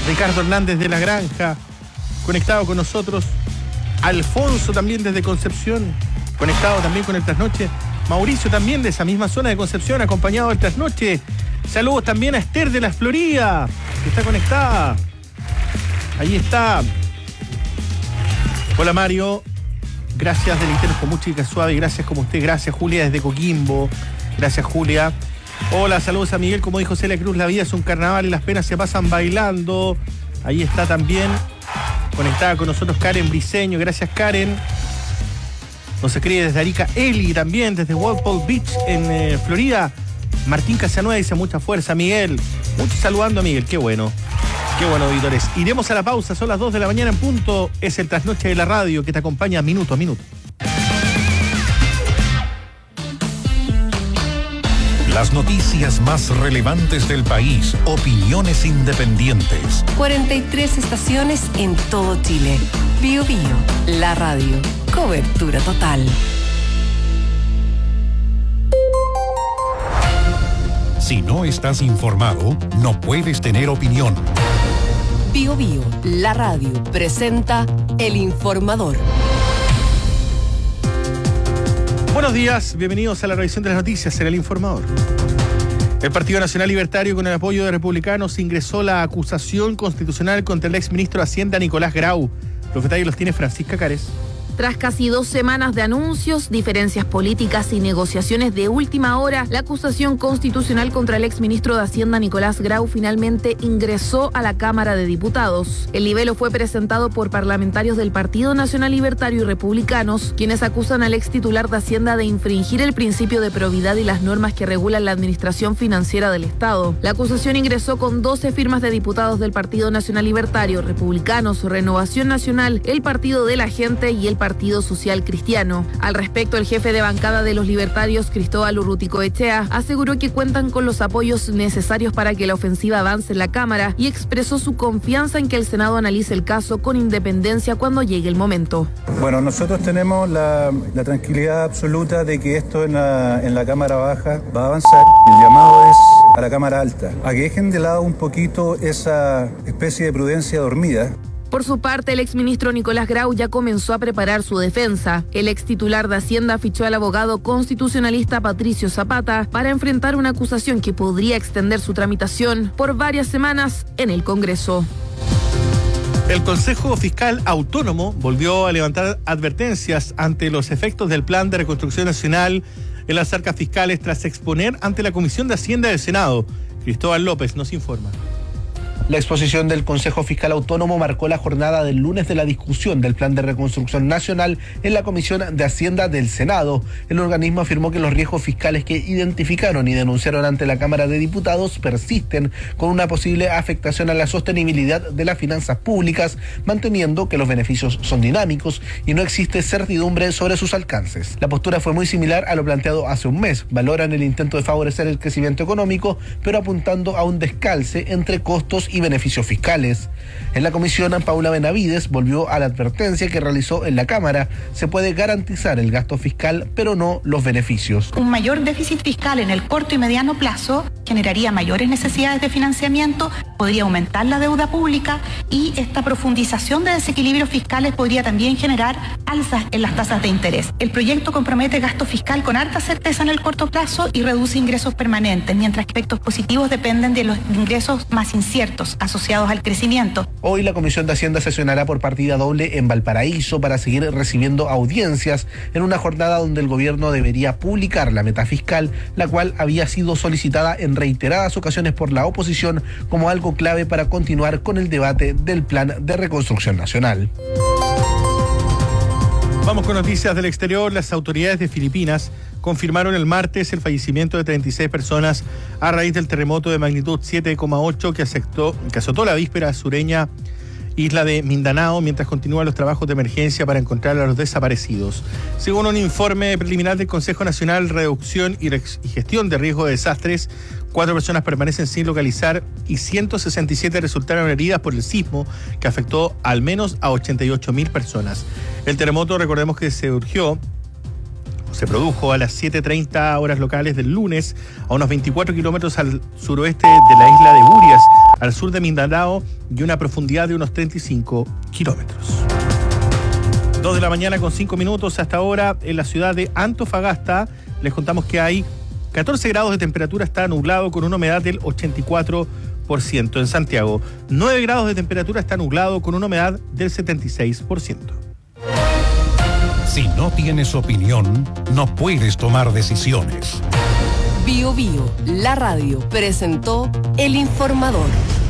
Ricardo Hernández de La Granja, conectado con nosotros. Alfonso también desde Concepción, conectado también con el Trasnoche. Mauricio también de esa misma zona de Concepción, acompañado del Trasnoche. Saludos también a Esther de la Florida, que está conectada. Ahí está. Hola Mario, gracias Deleitarnos con música suave, gracias como usted, gracias Julia desde Coquimbo, gracias Julia. Hola, saludos a Miguel, como dijo Celia Cruz, la vida es un carnaval y las penas se pasan bailando. Ahí está también conectada con nosotros Karen Briceño, gracias Karen. Nos escribe desde Arica Eli también, desde Walpole Beach en Florida. Martín Casanueva dice mucha fuerza, Miguel. Mucho saludando a Miguel, qué bueno. Qué bueno, auditores. Iremos a la pausa, son las 2 de la mañana en punto. Es el Trasnoche de la Radio que te acompaña minuto a minuto. Las noticias más relevantes del país, opiniones independientes. 43 estaciones en todo Chile. Bío Bío, la radio. Cobertura total. Si no estás informado, no puedes tener opinión. Bío Bío, la radio, presenta El Informador. Buenos días, bienvenidos a la revisión de las noticias en El Informador. El Partido Nacional Libertario, con el apoyo de republicanos, ingresó la acusación constitucional contra el exministro de Hacienda Nicolás Grau. Los detalles los tiene Francisca Cárez. Tras casi 2 semanas de anuncios, diferencias políticas y negociaciones de última hora, la acusación constitucional contra el exministro de Hacienda Nicolás Grau finalmente ingresó a la Cámara de Diputados. El libelo fue presentado por parlamentarios del Partido Nacional Libertario y republicanos, quienes acusan al ex titular de Hacienda de infringir el principio de probidad y las normas que regulan la administración financiera del Estado. La acusación ingresó con 12 firmas de diputados del Partido Nacional Libertario, republicanos, Renovación Nacional, el Partido de la Gente y el Partido Social Cristiano. Al respecto, el jefe de bancada de los libertarios, Cristóbal Urruticoechea, aseguró que cuentan con los apoyos necesarios para que la ofensiva avance en la Cámara y expresó su confianza en que el Senado analice el caso con independencia cuando llegue el momento. Bueno, nosotros tenemos la tranquilidad absoluta de que esto en la Cámara Baja va a avanzar. El llamado es a la Cámara Alta, a que dejen de lado un poquito esa especie de prudencia dormida. Por su parte, el exministro Nicolás Grau ya comenzó a preparar su defensa. El ex titular de Hacienda fichó al abogado constitucionalista Patricio Zapata para enfrentar una acusación que podría extender su tramitación por varias semanas en el Congreso. El Consejo Fiscal Autónomo volvió a levantar advertencias ante los efectos del Plan de Reconstrucción Nacional en las arcas fiscales tras exponer ante la Comisión de Hacienda del Senado. Cristóbal López nos informa. La exposición del Consejo Fiscal Autónomo marcó la jornada del lunes de la discusión del Plan de Reconstrucción Nacional en la Comisión de Hacienda del Senado. El organismo afirmó que los riesgos fiscales que identificaron y denunciaron ante la Cámara de Diputados persisten, con una posible afectación a la sostenibilidad de las finanzas públicas, manteniendo que los beneficios son dinámicos y no existe certidumbre sobre sus alcances. La postura fue muy similar a lo planteado hace un mes. Valoran el intento de favorecer el crecimiento económico, pero apuntando a un descalce entre costos y beneficios fiscales. En la comisión, Paula Benavides volvió a la advertencia que realizó en la Cámara. Se puede garantizar el gasto fiscal, pero no los beneficios. Un mayor déficit fiscal en el corto y mediano plazo generaría mayores necesidades de financiamiento, podría aumentar la deuda pública y esta profundización de desequilibrios fiscales podría también generar alzas en las tasas de interés. El proyecto compromete gasto fiscal con alta certeza en el corto plazo y reduce ingresos permanentes, mientras que efectos positivos dependen de los ingresos más inciertos asociados al crecimiento. Hoy la Comisión de Hacienda sesionará por partida doble en Valparaíso para seguir recibiendo audiencias en una jornada donde el gobierno debería publicar la meta fiscal, la cual había sido solicitada en reiteradas ocasiones por la oposición como algo clave para continuar con el debate del Plan de Reconstrucción Nacional. Vamos con noticias del exterior. Las autoridades de Filipinas confirmaron el martes el fallecimiento de 36 personas a raíz del terremoto de magnitud 7,8 que azotó la víspera sureña isla de Mindanao, mientras continúan los trabajos de emergencia para encontrar a los desaparecidos. Según un informe preliminar del Consejo Nacional de Reducción y Gestión de Riesgo de Desastres, 4 personas permanecen sin localizar y 167 resultaron heridas por el sismo que afectó al menos a 88.000 personas. El terremoto, recordemos que se surgió Se produjo a las 7:30 horas locales del lunes a unos 24 kilómetros al suroeste de la isla de Burias, al sur de Mindanao, y una profundidad de unos 35 kilómetros. 2 de la mañana con 5 minutos hasta ahora en la ciudad de Antofagasta. Les contamos que hay 14 grados de temperatura, está nublado con una humedad del 84%. En Santiago, 9 grados de temperatura, está nublado con una humedad del 76%. Si no tienes opinión, no puedes tomar decisiones. Bio Bio, la radio, presentó El Informador.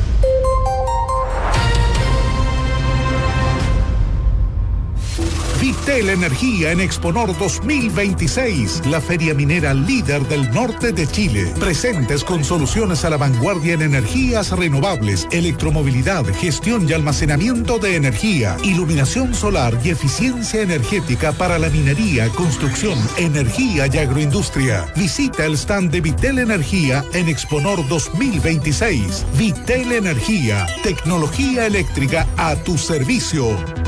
Vitel Energía en Exponor 2026, la feria minera líder del norte de Chile. Presentes con soluciones a la vanguardia en energías renovables, electromovilidad, gestión y almacenamiento de energía, iluminación solar y eficiencia energética para la minería, construcción, energía y agroindustria. Visita el stand de Vitel Energía en Exponor 2026. Vitel Energía, tecnología eléctrica a tu servicio.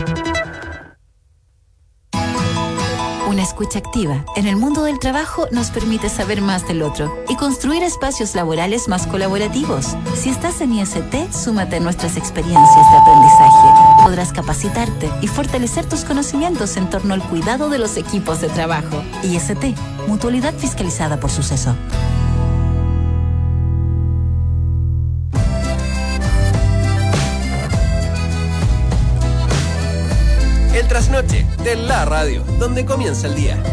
Una escucha activa en el mundo del trabajo nos permite saber más del otro y construir espacios laborales más colaborativos. Si estás en IST, súmate a nuestras experiencias de aprendizaje. Podrás capacitarte y fortalecer tus conocimientos en torno al cuidado de los equipos de trabajo. IST, Mutualidad fiscalizada por Suceso. El trasnoche de la radio, donde comienza el día.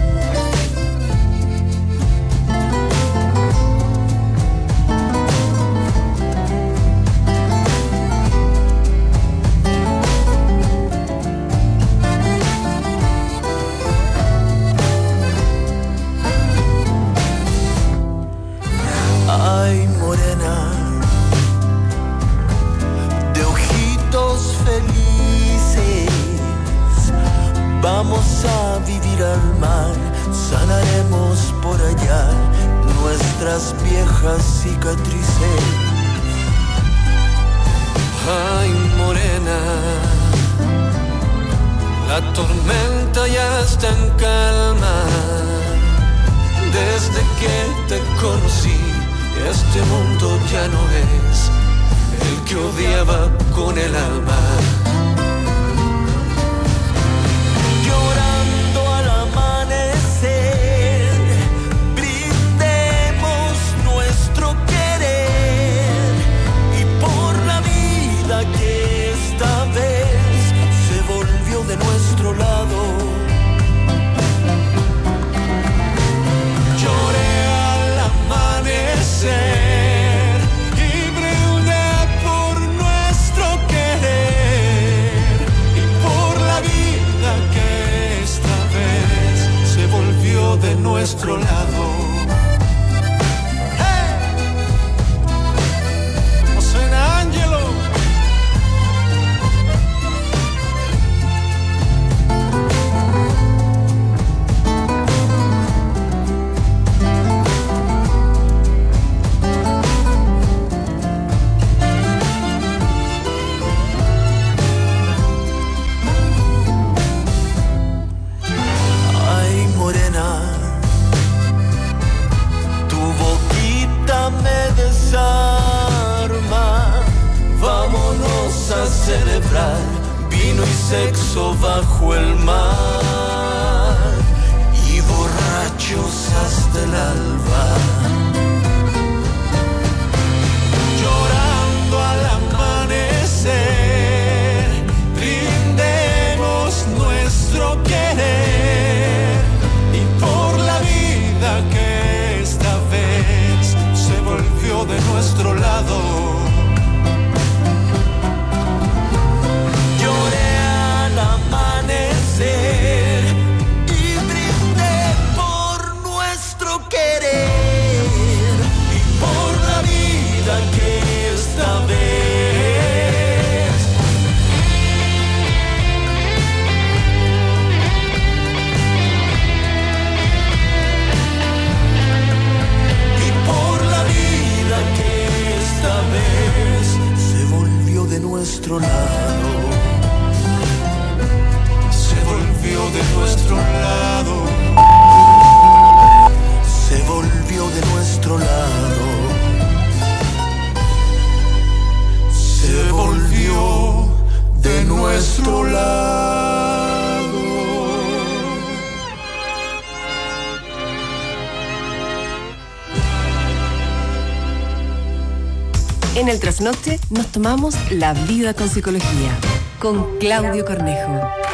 Ay, morena, de ojitos felices, vamos a vivir al mar, sanaremos por allá nuestras viejas cicatrices. Ay, morena, la tormenta ya está en calma. Desde que te conocí, este mundo ya no es el que odiaba con el alma. Llorando al amanecer, brindemos nuestro querer y por la vida que esta vez se volvió de nuestro lado. Lloré al amanecer y brindé por nuestro querer y por la vida que esta vez se volvió de nuestro lado. ¡Hey! José Ángelo. Vámonos a celebrar vino y sexo bajo el mar y borrachos hasta el alba. Llorando al amanecer, brindemos nuestro querer y por la vida que esta vez se volvió de nuestro lado. Lloré al amanecer y brindé por nuestro querer y por la vida que esta vez se volvió de nuestro lado. Se volvió de nuestro lado. volvió de nuestro lado. Se volvió de nuestro lado. En el trasnoche nos tomamos la vida con psicología, con Claudio Cornejo.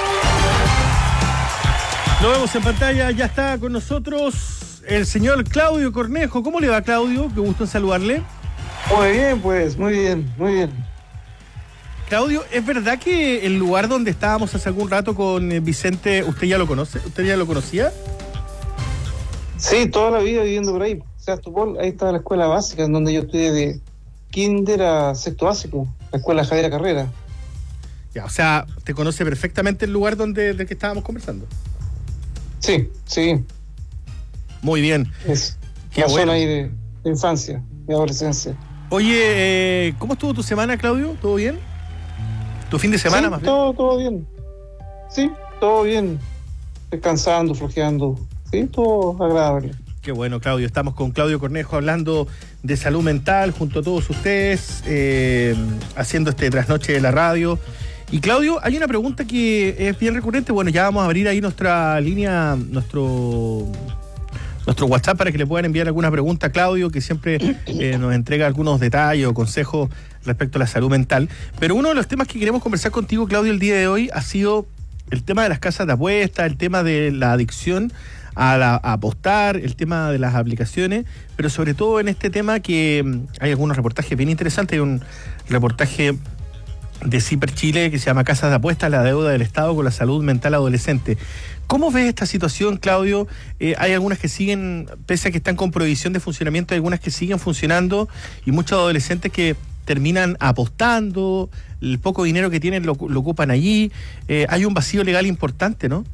Lo vemos en pantalla, ya está con nosotros el señor Claudio Cornejo. ¿Cómo le va, Claudio? Qué gusto en saludarle. Muy bien, pues, muy bien, muy bien. Claudio, ¿es verdad que el lugar donde estábamos hace algún rato con Vicente, usted ya lo conoce? ¿Usted ya lo conocía? Sí, toda la vida viviendo por ahí. Sebastopol, ahí estaba la escuela básica, en donde yo estudié de kinder a sexto básico, la escuela Javiera Carrera. Ya, o sea, ¿te conoce perfectamente el lugar del que estábamos conversando? Sí, sí. Muy bien. Es qué la bueno. zona ahí de infancia, de adolescencia. Oye, ¿cómo estuvo tu semana, Claudio? ¿Todo bien? ¿Tu fin de semana, sí, más bien? Todo bien. Sí, todo bien. Descansando, flojeando. Sí, todo agradable. Qué bueno, Claudio. Estamos con Claudio Cornejo hablando de salud mental junto a todos ustedes, haciendo este trasnoche de la radio. Y Claudio, hay una pregunta que es bien recurrente. Bueno, ya vamos a abrir ahí nuestra línea, nuestro WhatsApp para que le puedan enviar alguna pregunta a Claudio, que siempre nos entrega algunos detalles o consejos respecto a la salud mental. Pero uno de los temas que queremos conversar contigo, Claudio, el día de hoy ha sido el tema de las casas de apuestas, el tema de la adicción a apostar, el tema de las aplicaciones, pero sobre todo en este tema que hay algunos reportajes bien interesantes. Hay un reportaje de CIPER Chile que se llama Casas de Apuestas, la deuda del Estado con la salud mental adolescente. ¿Cómo ves esta situación, Claudio? Hay algunas que siguen, pese a que están con prohibición de funcionamiento, hay algunas que siguen funcionando y muchos adolescentes que terminan apostando, el poco dinero que tienen lo ocupan allí. Hay un vacío legal importante, ¿no?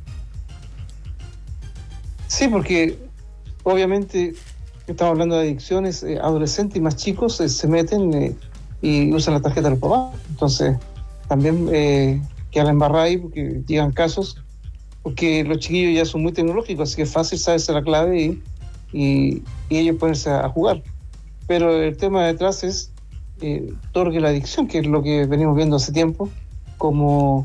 Sí, porque obviamente estamos hablando de adicciones, adolescentes y más chicos se meten y usan la tarjeta de los papás. Entonces, también quedan embarrados ahí porque llegan casos, porque los chiquillos ya son muy tecnológicos, así que es fácil saberse la clave y ellos ponerse a jugar. Pero el tema detrás es torque la adicción, que es lo que venimos viendo hace tiempo, como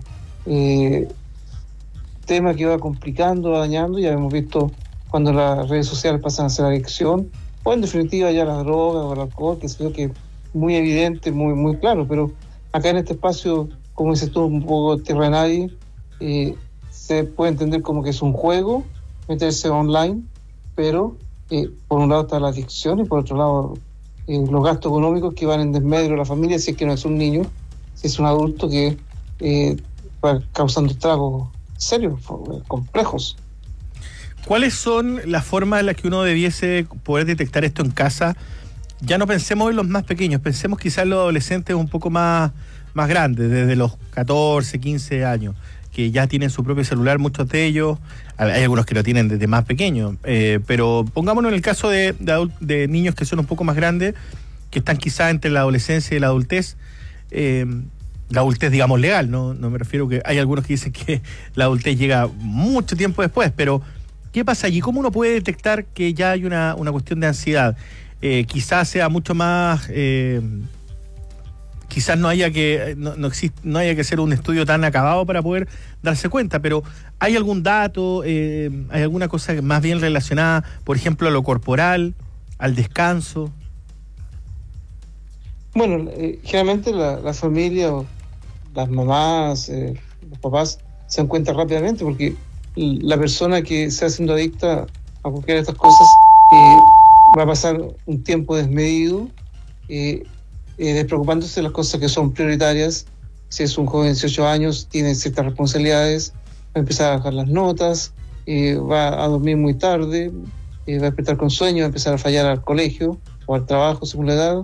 tema que va complicando, va dañando. Ya hemos visto cuando las redes sociales pasan a ser adicción, o en definitiva ya las drogas o el alcohol, que es lo que es muy evidente, muy, muy claro. Pero acá en este espacio, como dices tú, un poco tierra de nadie, se puede entender como que es un juego, meterse online, pero por un lado está la adicción y por otro lado los gastos económicos que van en desmedro de la familia, si es que no es un niño, si es un adulto que va causando estragos serios, complejos. ¿Cuáles son las formas en las que uno debiese poder detectar esto en casa? Ya no pensemos en los más pequeños, pensemos quizás en los adolescentes un poco más grandes, desde los 14, 15 años, que ya tienen su propio celular, muchos de ellos. Hay algunos que lo tienen desde más pequeños, pero pongámonos en el caso de niños que son un poco más grandes, que están quizás entre la adolescencia y la adultez, digamos legal, no me refiero que hay algunos que dicen que la adultez llega mucho tiempo después, pero ¿qué pasa allí? ¿Cómo uno puede detectar que ya hay una cuestión de ansiedad? Quizás sea mucho más, quizás no haya que hacer un estudio tan acabado para poder darse cuenta, pero ¿hay algún dato, hay alguna cosa más bien relacionada, por ejemplo, a lo corporal, al descanso? Bueno, generalmente la familia o las mamás, los papás se dan cuenta rápidamente, porque la persona que se haciendo adicta a cualquiera de estas cosas va a pasar un tiempo desmedido, despreocupándose de las cosas que son prioritarias. Si es un joven de 18 años, tiene ciertas responsabilidades, va a empezar a bajar las notas, va a dormir muy tarde, va a despertar con sueño, va a empezar a fallar al colegio o al trabajo según la edad.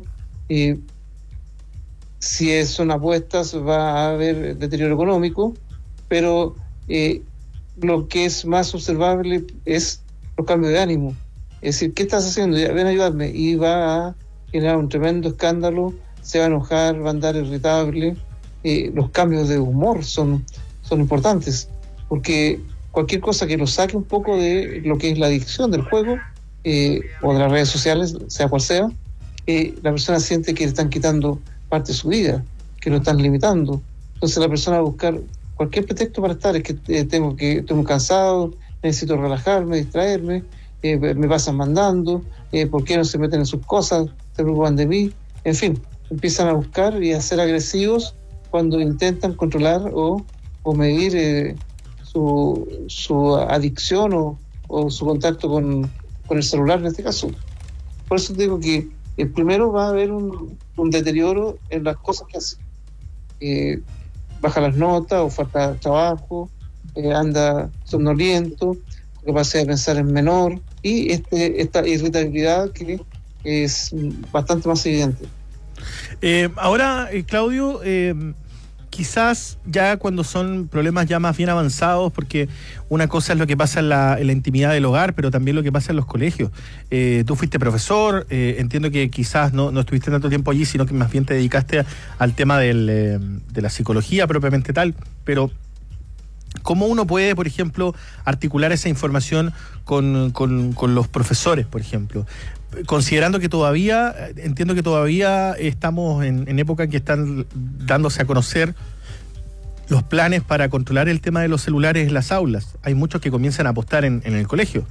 Si son apuestas, va a haber deterioro económico, pero lo que es más observable es los cambios de ánimo. Es decir, ¿qué estás haciendo? Ya, ven a ayudarme. Y va a generar un tremendo escándalo, se va a enojar, va a andar irritable. Los cambios de humor son importantes, porque cualquier cosa que lo saque un poco de lo que es la adicción del juego o de las redes sociales, sea cual sea, la persona siente que le están quitando parte de su vida, que lo están limitando. Entonces la persona va a buscar cualquier pretexto para estar, es que estoy muy cansado, necesito relajarme, distraerme, me pasan mandando, ¿por qué no se meten en sus cosas? Se preocupan de mí, en fin, empiezan a buscar y a ser agresivos cuando intentan controlar o medir su adicción o su contacto con el celular en este caso. Por eso digo que primero va a haber un deterioro en las cosas que hace. Baja las notas o falta trabajo, anda somnoliento, capacidad de pensar es menor y esta irritabilidad que es bastante más evidente. Ahora, Claudio, quizás ya cuando son problemas ya más bien avanzados, porque una cosa es lo que pasa en la intimidad del hogar, pero también lo que pasa en los colegios. Tú fuiste profesor, entiendo que quizás no estuviste tanto tiempo allí, sino que más bien te dedicaste al tema de la psicología propiamente tal, pero ¿cómo uno puede, por ejemplo, articular esa información con los profesores, por ejemplo? Considerando que entiendo que todavía estamos en época en que están dándose a conocer los planes para controlar el tema de los celulares en las aulas. Hay muchos que comienzan a apostar en el colegio.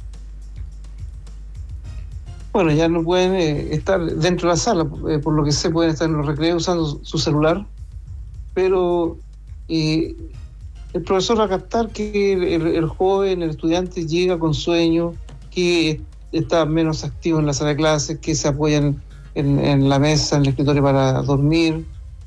Bueno, ya no pueden estar dentro de la sala, por lo que sé pueden estar en los recreos usando su celular, pero el profesor va a captar que el joven, el estudiante llega con sueño, que está menos activo en la sala de clases, que se apoyan en la mesa, en el escritorio para dormir,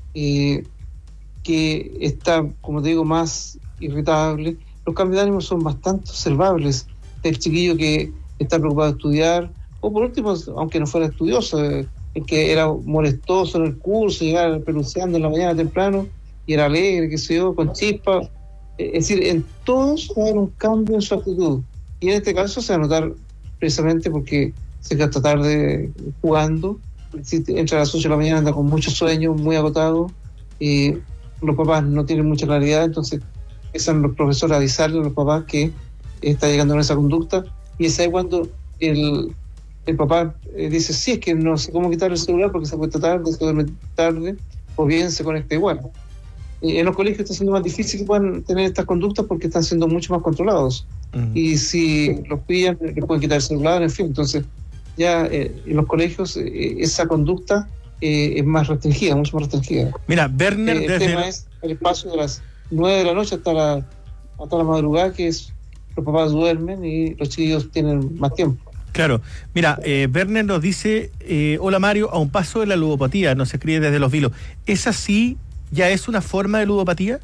que está, como te digo, más irritable. Los cambios de ánimo son bastante observables. El chiquillo que está preocupado de estudiar, o por último, aunque no fuera estudioso, el que era molestoso en el curso, llegaba peluceando en la mañana temprano, y era alegre, qué sé yo, con chispa. Es decir, en todos va a haber un cambio en su actitud. Y en este caso se va a notar precisamente porque se gasta tarde jugando, si entra a las 8 de la mañana, anda con mucho sueño, muy agotado, los papás no tienen mucha claridad, entonces empiezan los profesores a avisarle a los papás que está llegando a esa conducta, y es ahí cuando el papá dice, sí, es que no sé cómo quitar el celular porque se acuesta tarde, se duerme tarde, o bien se conecta igual. En los colegios está siendo más difícil que puedan tener estas conductas porque están siendo mucho más controlados. Y si los pillan, les pueden quitar el celular, en fin. Entonces, ya en los colegios esa conducta es más restringida, mucho más restringida. Mira, Werner... el tema es el espacio de las 9 de la noche hasta la madrugada, que es los papás duermen y los chiquillos tienen más tiempo. Claro. Mira, Werner nos dice, hola Mario, a un paso de la ludopatía, nos escribe desde Los Vilos. ¿Es así? ¿Ya es una forma de ludopatía?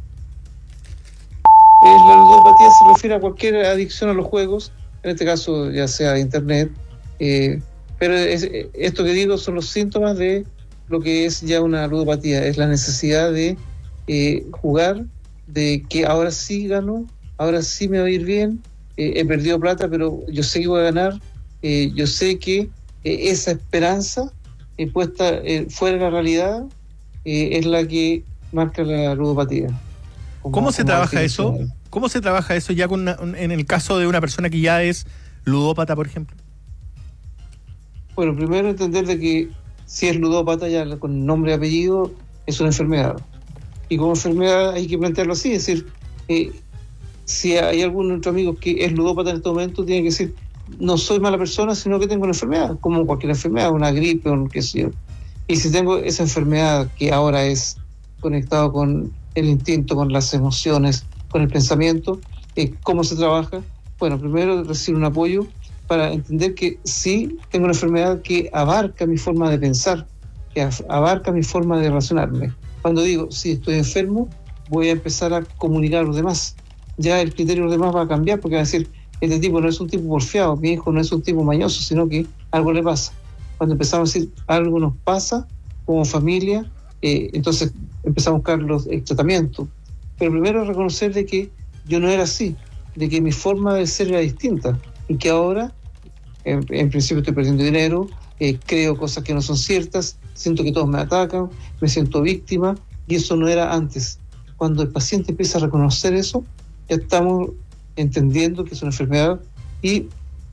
La ludopatía se refiere a cualquier adicción a los juegos, en este caso ya sea de internet, pero esto que digo son los síntomas de lo que es ya una ludopatía, es la necesidad de jugar, de que ahora sí gano, ahora sí me va a ir bien, he perdido plata, pero yo sé que voy a ganar, yo sé que esa esperanza puesta fuera de la realidad es la que marca la ludopatía. ¿Cómo se trabaja eso? ¿Cómo se trabaja eso ya en el caso de una persona que ya es ludópata, por ejemplo? Bueno, primero entender de que si es ludópata, ya con nombre y apellido, es una enfermedad. Y como enfermedad hay que plantearlo así, es decir, si hay algún de nuestros amigos que es ludópata en este momento, tiene que decir, no soy mala persona, sino que tengo una enfermedad, como cualquier enfermedad, una gripe o qué sé yo. Y si tengo esa enfermedad que ahora es conectado con el instinto, con las emociones, con el pensamiento, ¿cómo se trabaja? Bueno, primero recibir un apoyo para entender que sí tengo una enfermedad que abarca mi forma de pensar, que abarca mi forma de relacionarme. Cuando digo, sí, estoy enfermo, voy a empezar a comunicar a los demás. Ya el criterio de los demás va a cambiar porque va a decir, este tipo no es un tipo porfiado, mi hijo no es un tipo mañoso, sino que algo le pasa. Cuando empezamos a decir algo nos pasa como familia, entonces empezamos a buscar el tratamiento. Pero primero reconocer de que yo no era así, de que mi forma de ser era distinta y que ahora, en principio estoy perdiendo dinero, creo cosas que no son ciertas, siento que todos me atacan, me siento víctima y eso no era antes. Cuando el paciente empieza a reconocer eso, ya estamos entendiendo que es una enfermedad y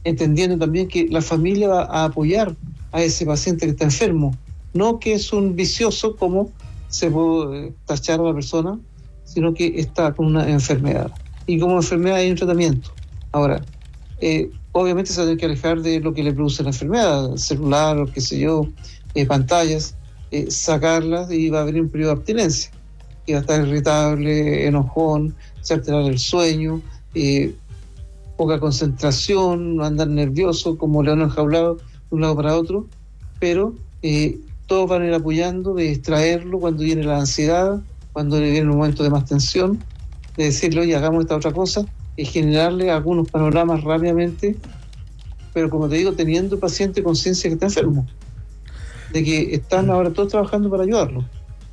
entendiendo también que la familia va a apoyar a ese paciente que está enfermo, no que es un vicioso como se puede tachar a la persona, sino que está con una enfermedad. Y como enfermedad hay un tratamiento. Ahora, obviamente se tiene que alejar de lo que le produce la enfermedad, celular o qué sé yo, pantallas, sacarlas y va a haber un periodo de abstinencia. Y va a estar irritable, enojón, se alterar el sueño, poca concentración, andar nervioso como león enjaulado de un lado para otro, pero todos van a ir apoyando de distraerlo cuando viene la ansiedad, cuando le viene un momento de más tensión, de decirle, oye, hagamos esta otra cosa, y generarle algunos panoramas rápidamente, pero como te digo, teniendo el paciente conciencia que está enfermo, de que están ahora todos trabajando para ayudarlo.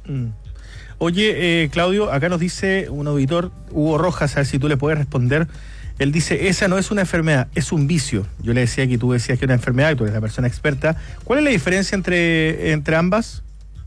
Oye, Claudio, acá nos dice un auditor, Hugo Rojas, a ver si tú le puedes responder. Él dice, esa no es una enfermedad, es un vicio. Yo le decía que tú decías que era una enfermedad, y tú eres la persona experta. ¿Cuál es la diferencia entre ambas?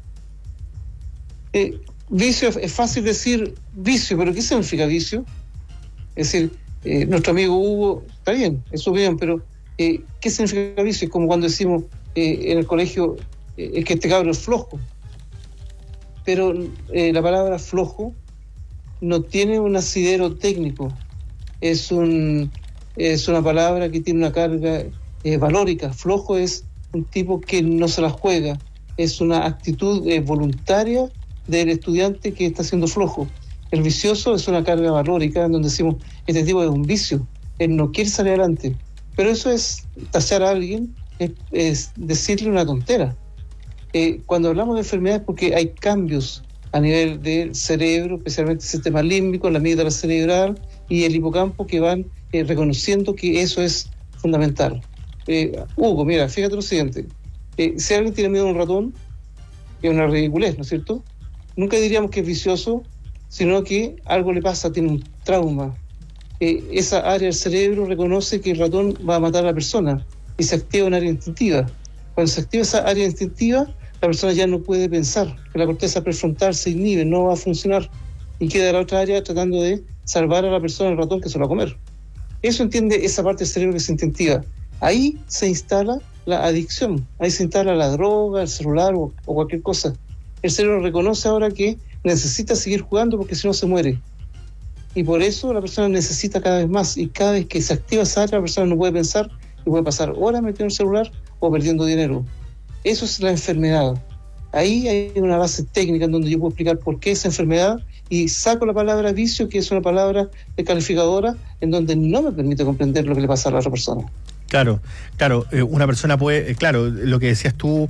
Vicio, es fácil decir vicio, pero ¿qué significa vicio? Es decir, nuestro amigo Hugo, está bien, eso bien, pero ¿qué significa vicio? Es como cuando decimos en el colegio, es que este cabro es flojo. Pero la palabra flojo no tiene un asidero técnico. Es una palabra que tiene una carga valórica. Flojo es un tipo que no se la juega. Es una actitud voluntaria del estudiante que está siendo flojo. El vicioso es una carga valórica en donde decimos, este tipo es un vicio, él no quiere salir adelante. Pero eso es tachar a alguien, es decirle una tontera. Cuando hablamos de enfermedades, porque hay cambios a nivel del cerebro, especialmente el sistema límbico, la amígdala cerebral y el hipocampo, que van reconociendo que eso es fundamental. Hugo, mira, fíjate lo siguiente. Si alguien tiene miedo a un ratón, es una ridiculez, ¿no es cierto? Nunca diríamos que es vicioso, sino que algo le pasa, tiene un trauma. Esa área del cerebro reconoce que el ratón va a matar a la persona y se activa un área instintiva. Cuando se activa esa área instintiva, la persona ya no puede pensar, que la corteza prefrontal se inhibe, no va a funcionar y queda la otra área tratando de salvar a la persona, el ratón, que se lo va a comer. Eso entiende esa parte del cerebro que es instintiva. Ahí se instala la adicción, ahí se instala la droga, el celular o cualquier cosa. El cerebro reconoce ahora que necesita seguir jugando porque si no se muere. Y por eso la persona necesita cada vez más, y cada vez que se activa esa área, la persona no puede pensar y puede pasar horas metido en el celular o perdiendo dinero. Eso es la enfermedad. Ahí hay una base técnica en donde yo puedo explicar por qué esa enfermedad, y saco la palabra vicio, que es una palabra descalificadora en donde no me permite comprender lo que le pasa a la otra persona. Claro, una persona puede, lo que decías tú,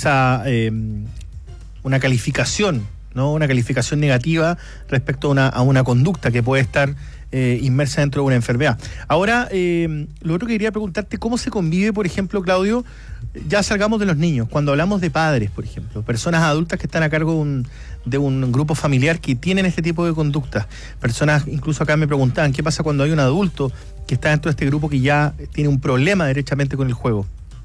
una calificación, ¿no? Una calificación negativa respecto a una conducta que puede estar inmersa dentro de una enfermedad. Ahora, lo otro que quería preguntarte, ¿cómo se convive, por ejemplo, Claudio? Ya salgamos de los niños, cuando hablamos de padres, por ejemplo, personas adultas que están a cargo de un grupo familiar que tienen este tipo de conductas. Personas, incluso acá me preguntaban, ¿qué pasa cuando hay un adulto que está dentro de este grupo que ya tiene un problema derechamente con el juego?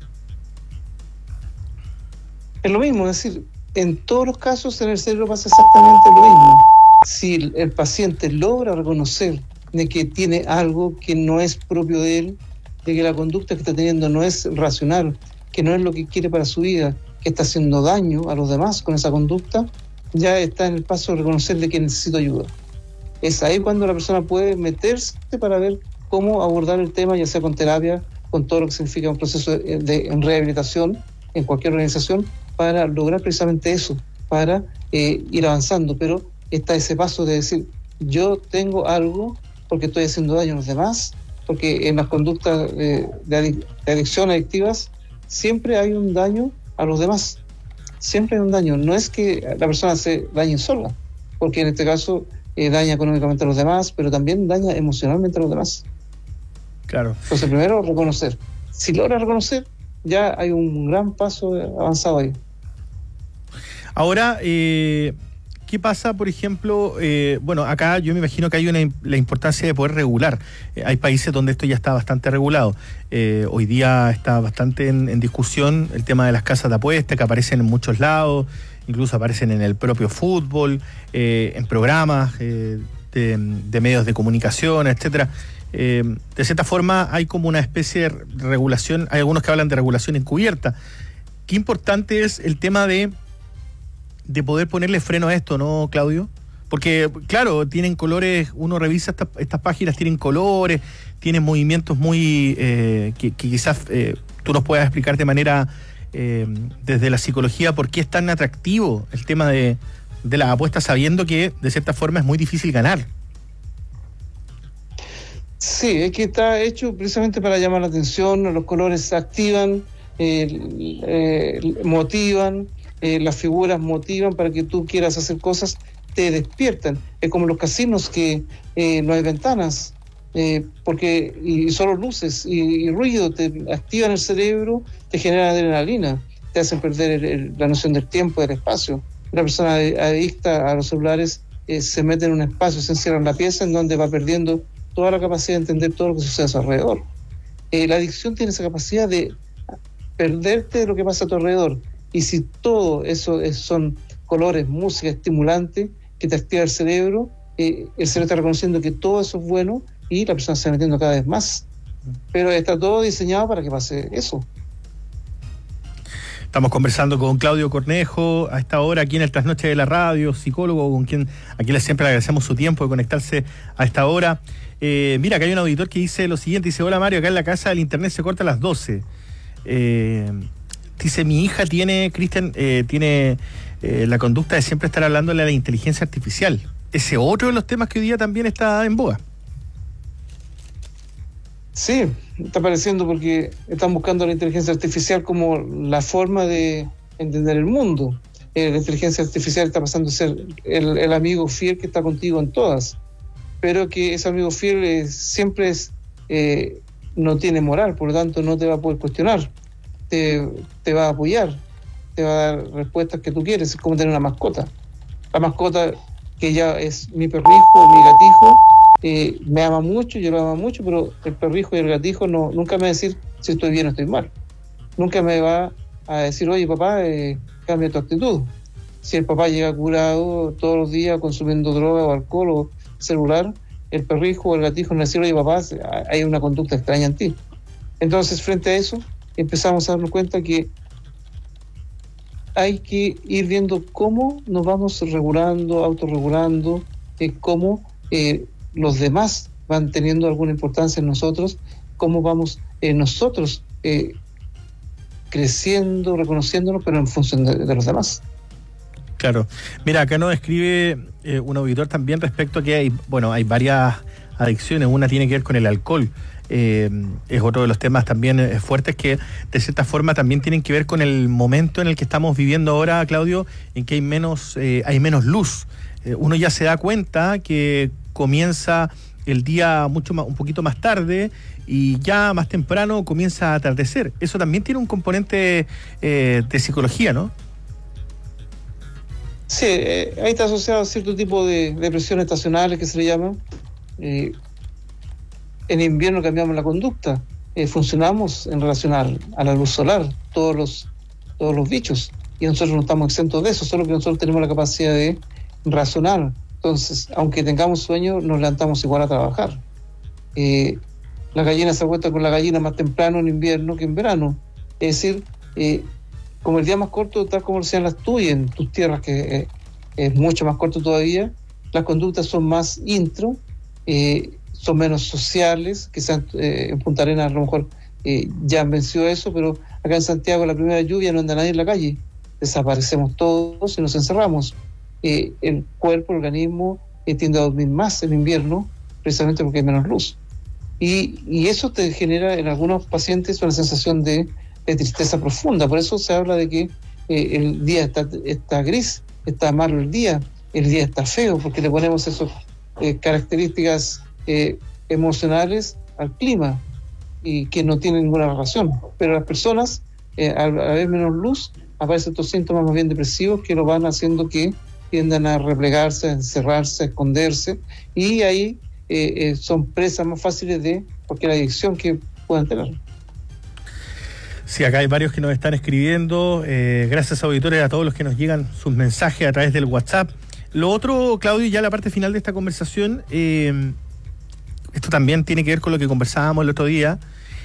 Es lo mismo, es decir, en todos los casos en el cerebro pasa exactamente lo mismo. Si el paciente logra reconocer de que tiene algo que no es propio de él, de que la conducta que está teniendo no es racional, que no es lo que quiere para su vida, que está haciendo daño a los demás con esa conducta, ya está en el paso de reconocer de que necesita ayuda. Es ahí cuando la persona puede meterse para ver cómo abordar el tema, ya sea con terapia, con todo lo que significa un proceso de rehabilitación en cualquier organización, para lograr precisamente eso, para ir avanzando. Pero está ese paso de decir, yo tengo algo porque estoy haciendo daño a los demás, porque en las conductas de adicción adictivas siempre hay un daño a los demás, siempre hay un daño. No es que la persona se dañe sola, porque en este caso daña económicamente a los demás, pero también daña emocionalmente a los demás. Claro. Entonces primero reconocer. Si logra reconocer, ya hay un gran paso avanzado ahí. Ahora, ¿qué pasa, por ejemplo? Acá yo me imagino que hay la importancia de poder regular. Hay países donde esto ya está bastante regulado. Hoy día está bastante en discusión el tema de las casas de apuestas, que aparecen en muchos lados, incluso aparecen en el propio fútbol, en programas de medios de comunicación, etcétera. De cierta forma hay como una especie de regulación, hay algunos que hablan de regulación encubierta. Qué importante es el tema de poder ponerle freno a esto, ¿no, Claudio? Porque, claro, tienen colores, uno revisa estas páginas, tienen colores, tienen movimientos muy que quizás tú nos puedas explicar de manera desde la psicología por qué es tan atractivo el tema de las apuestas, sabiendo que de cierta forma es muy difícil ganar. Sí, es que está hecho precisamente para llamar la atención, los colores activan, motivan, las figuras motivan para que tú quieras hacer cosas, te despiertan. Es como los casinos que no hay ventanas, porque y solo luces y ruido te activan el cerebro, te generan adrenalina, te hacen perder la noción del tiempo, del espacio. Una persona adicta a los celulares se mete en un espacio, se encierra en la pieza en donde va perdiendo toda la capacidad de entender todo lo que sucede a su alrededor. La adicción tiene esa capacidad de perderte de lo que pasa a tu alrededor. Y si todo eso son colores, música, estimulante, que te activa el cerebro está reconociendo que todo eso es bueno y la persona se va metiendo cada vez más. Pero está todo diseñado para que pase eso. Estamos conversando con Claudio Cornejo a esta hora aquí en el Trasnoche de la Radio, psicólogo a quien siempre agradecemos su tiempo de conectarse a esta hora. Mira, acá hay un auditor que dice lo siguiente, dice: hola Mario, acá en la casa el internet se corta a las 12. Dice, mi hija tiene la conducta de siempre estar hablándole a la inteligencia artificial. Ese otro de los temas que hoy día también está en boga. Sí, está apareciendo porque están buscando la inteligencia artificial como la forma de entender el mundo. La inteligencia artificial está pasando a ser el amigo fiel que está contigo en todas, pero que ese amigo fiel siempre no tiene moral, por lo tanto no te va a poder cuestionar, te va a apoyar, te va a dar respuestas que tú quieres. Es como tener una mascota. La mascota que ya es mi perrijo, mi gatijo, me ama mucho, yo lo amo mucho, pero el perrijo y el gatijo nunca me va a decir si estoy bien o estoy mal. Nunca me va a decir, oye papá, cambia tu actitud. Si el papá llega curado todos los días consumiendo droga o alcohol o celular, el perrijo o el gatijo no va a decir, oye papá, hay una conducta extraña en ti. Entonces, frente a eso, empezamos a darnos cuenta que hay que ir viendo cómo nos vamos regulando, autorregulando, cómo los demás van teniendo alguna importancia en nosotros, cómo vamos nosotros creciendo, reconociéndonos, pero en función de los demás. Claro. Mira, acá nos escribe un auditor también respecto a que hay varias adicciones. Una tiene que ver con el alcohol. Es otro de los temas también fuertes que de cierta forma también tienen que ver con el momento en el que estamos viviendo ahora, Claudio, en que hay menos luz. Uno ya se da cuenta que comienza el día un poquito más tarde y ya más temprano comienza a atardecer. Eso también tiene un componente de psicología, ¿no? Sí, ahí está asociado a cierto tipo de depresiones estacionales que se le llaman. En invierno cambiamos la conducta, funcionamos en relación a la luz solar, todos los bichos, y nosotros no estamos exentos de eso, solo que nosotros tenemos la capacidad de razonar. Entonces, aunque tengamos sueño, nos levantamos igual a trabajar. La gallina se acuesta con la gallina más temprano en invierno que en verano. Es decir, como el día más corto, tal como lo sean las tuyas, en tus tierras, que es mucho más corto todavía, las conductas son más intro, son menos sociales, quizás en Punta Arenas a lo mejor ya han vencido eso, pero acá en Santiago la primera lluvia no anda nadie en la calle, desaparecemos todos y nos encerramos. El cuerpo, el organismo tiende a dormir más en invierno, precisamente porque hay menos luz. Y eso te genera en algunos pacientes una sensación de tristeza profunda. Por eso se habla de que el día está gris, está malo el día está feo, porque le ponemos esas características emocionales al clima y que no tienen ninguna relación. Pero las personas, al haber menos luz, aparecen estos síntomas más bien depresivos que lo van haciendo que tiendan a replegarse, a encerrarse, a esconderse, y ahí son presas más fáciles de cualquier adicción que puedan tener. Sí, acá hay varios que nos están escribiendo. Gracias, auditores, a todos los que nos llegan sus mensajes a través del WhatsApp. Lo otro, Claudio, ya la parte final de esta conversación, esto también tiene que ver con lo que conversábamos el otro día.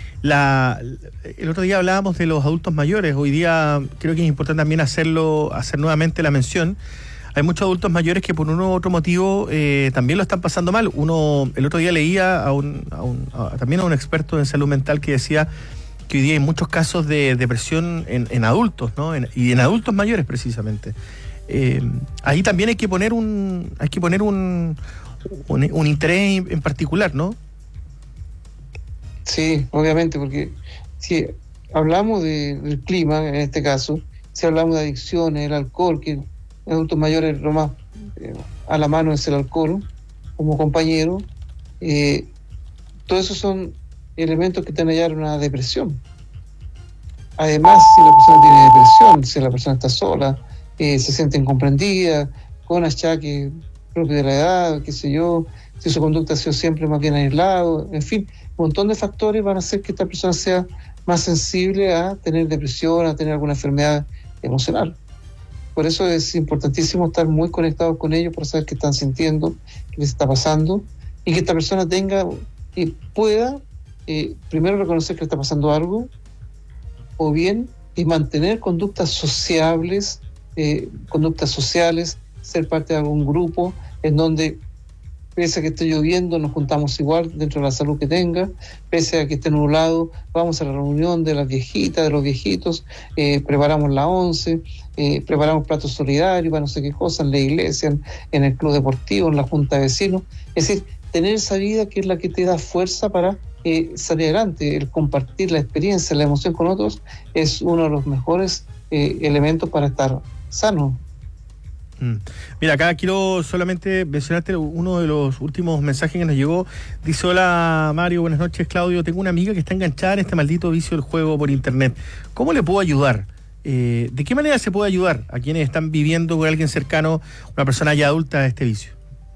El otro día hablábamos de los adultos mayores. Hoy día creo que es importante también hacer nuevamente la mención. Hay muchos adultos mayores que por uno u otro motivo también lo están pasando mal. El otro día leía también a un experto en salud mental que decía que hoy día hay muchos casos de depresión en adultos, ¿no? Y en adultos mayores precisamente. Ahí también hay que poner un interés en particular, ¿no? Sí, obviamente, porque si hablamos del clima, en este caso, si hablamos de adicciones, el alcohol, que en adultos mayores lo más a la mano es el alcohol, como compañero, todos esos son elementos que te van a llevar a una depresión. Además, si la persona tiene depresión, si la persona está sola, se siente incomprendida, con achaques propios de la edad, qué sé yo, si su conducta ha sido siempre más bien aislado, en fin, un montón de factores van a hacer que esta persona sea más sensible a tener depresión, a tener alguna enfermedad emocional. Por eso es importantísimo estar muy conectados con ellos para saber qué están sintiendo, qué les está pasando, y que esta persona tenga y pueda primero reconocer que le está pasando algo, o bien y mantener conductas sociales, ser parte de algún grupo en donde, pese a que esté lloviendo, nos juntamos igual dentro de la salud que tenga, pese a que esté nublado, vamos a la reunión de las viejitas, de los viejitos, preparamos la once, preparamos platos solidarios para no sé qué cosas, en la iglesia, en el club deportivo, en la junta de vecinos. Es decir, tener esa vida que es la que te da fuerza para salir adelante. El compartir la experiencia, la emoción con otros es uno de los mejores elementos para estar sano. Mira, acá quiero solamente mencionarte uno de los últimos mensajes que nos llegó. Dice: hola Mario, buenas noches, Claudio. Tengo una amiga que está enganchada en este maldito vicio del juego por internet. ¿Cómo le puedo ayudar? ¿De qué manera se puede ayudar a quienes están viviendo con alguien cercano, una persona ya adulta, a este vicio?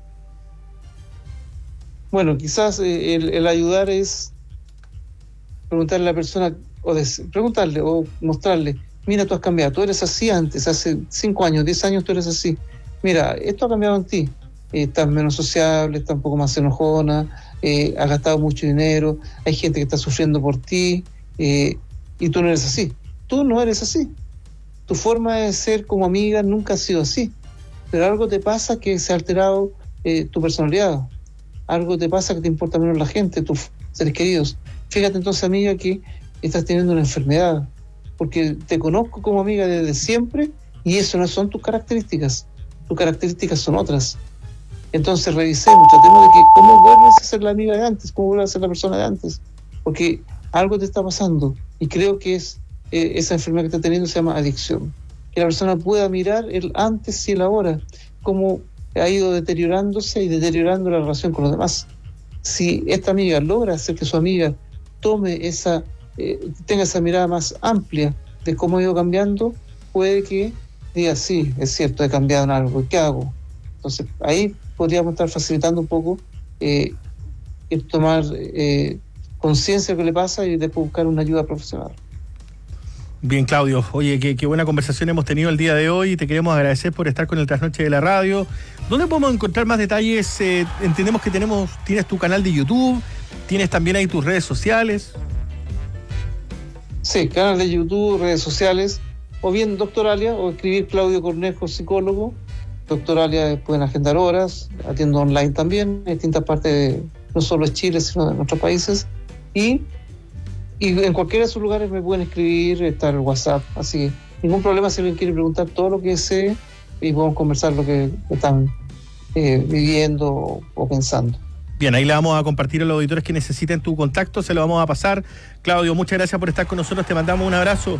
Bueno, quizás el ayudar es preguntarle a la persona, preguntarle o mostrarle: mira, tú has cambiado, tú eres así antes, hace 5 años, 10 años tú eres así. Mira, esto ha cambiado en ti. Estás menos sociable, estás un poco más enojona, has gastado mucho dinero, hay gente que está sufriendo por ti, y tú no eres así. Tú no eres así. Tu forma de ser como amiga nunca ha sido así. Pero algo te pasa que se ha alterado tu personalidad. Algo te pasa que te importa menos la gente, tus seres queridos. Fíjate entonces, amiga, que estás teniendo una enfermedad, porque te conozco como amiga desde siempre y eso no son tus características son otras. Entonces revisemos, tratemos de que cómo vuelves a ser la amiga de antes, cómo vuelves a ser la persona de antes, porque algo te está pasando y creo que es esa enfermedad que está teniendo se llama adicción. Que la persona pueda mirar el antes y el ahora, cómo ha ido deteriorándose y deteriorando la relación con los demás. Si esta amiga logra hacer que su amiga tome tenga esa mirada más amplia de cómo ha ido cambiando, puede que diga: sí, es cierto, he cambiado en algo, ¿qué hago? Entonces ahí podríamos estar facilitando un poco el tomar conciencia de lo que le pasa y después buscar una ayuda profesional. Bien, Claudio. Oye, qué buena conversación hemos tenido el día de hoy. Te queremos agradecer por estar con el Trasnoche de la Radio. ¿Dónde podemos encontrar más detalles? Entendemos que tienes tu canal de YouTube, tienes también ahí tus redes sociales. Sí, canal de YouTube, redes sociales, o bien Doctoralia, o escribir Claudio Cornejo, psicólogo. Doctoralia pueden agendar horas, atiendo online también, en distintas partes, no solo de Chile, sino de nuestros países. Y en cualquiera de sus lugares me pueden escribir, está el WhatsApp, así que ningún problema si alguien quiere preguntar todo lo que sé y podemos conversar lo que están viviendo o pensando. Bien, ahí le vamos a compartir a los auditores que necesiten tu contacto, se lo vamos a pasar. Claudio, muchas gracias por estar con nosotros, te mandamos un abrazo.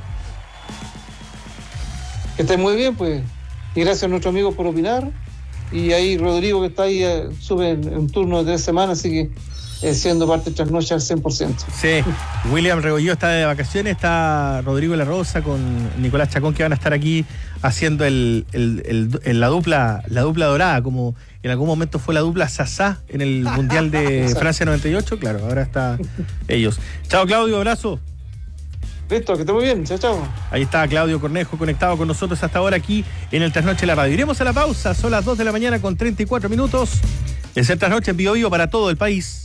Que estén muy bien, pues, y gracias a nuestros amigos por opinar, y ahí Rodrigo, que está ahí, sube en un turno de 3 semanas, así que siendo parte de Trasnoche al 100%. Sí, William Regolló está de vacaciones, está Rodrigo La Rosa con Nicolás Chacón, que van a estar aquí haciendo la dupla dorada, como en algún momento fue la dupla Sasá en el Mundial de Francia 98, claro, ahora está ellos. Chao, Claudio, abrazo. Listo, que esté muy bien. Chao, chao. Ahí está Claudio Cornejo conectado con nosotros hasta ahora aquí en el Trasnoche de la Radio. Iremos a la pausa, son las 2 de la mañana con 34 minutos. Es el Trasnoche en Bio Bio para todo el país.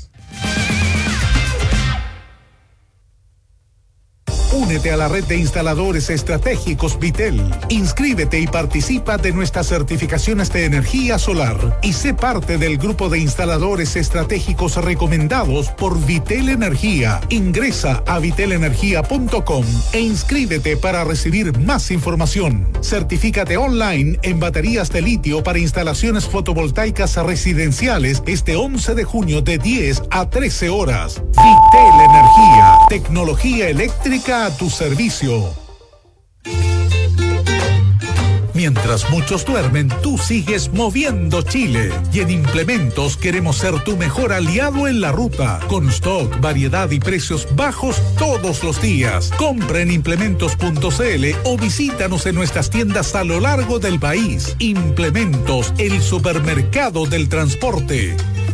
Únete a la red de instaladores estratégicos Vitel. Inscríbete y participa de nuestras certificaciones de energía solar y sé parte del grupo de instaladores estratégicos recomendados por Vitel Energía. Ingresa a vitelenergia.com e inscríbete para recibir más información. Certifícate online en baterías de litio para instalaciones fotovoltaicas residenciales este 11 de junio de 10 a 13 horas. Vitel Energía, tecnología eléctrica a tu servicio. Mientras muchos duermen, tú sigues moviendo Chile. Y en Implementos queremos ser tu mejor aliado en la ruta. Con stock, variedad y precios bajos todos los días. Compra en implementos.cl o visítanos en nuestras tiendas a lo largo del país. Implementos, el supermercado del transporte.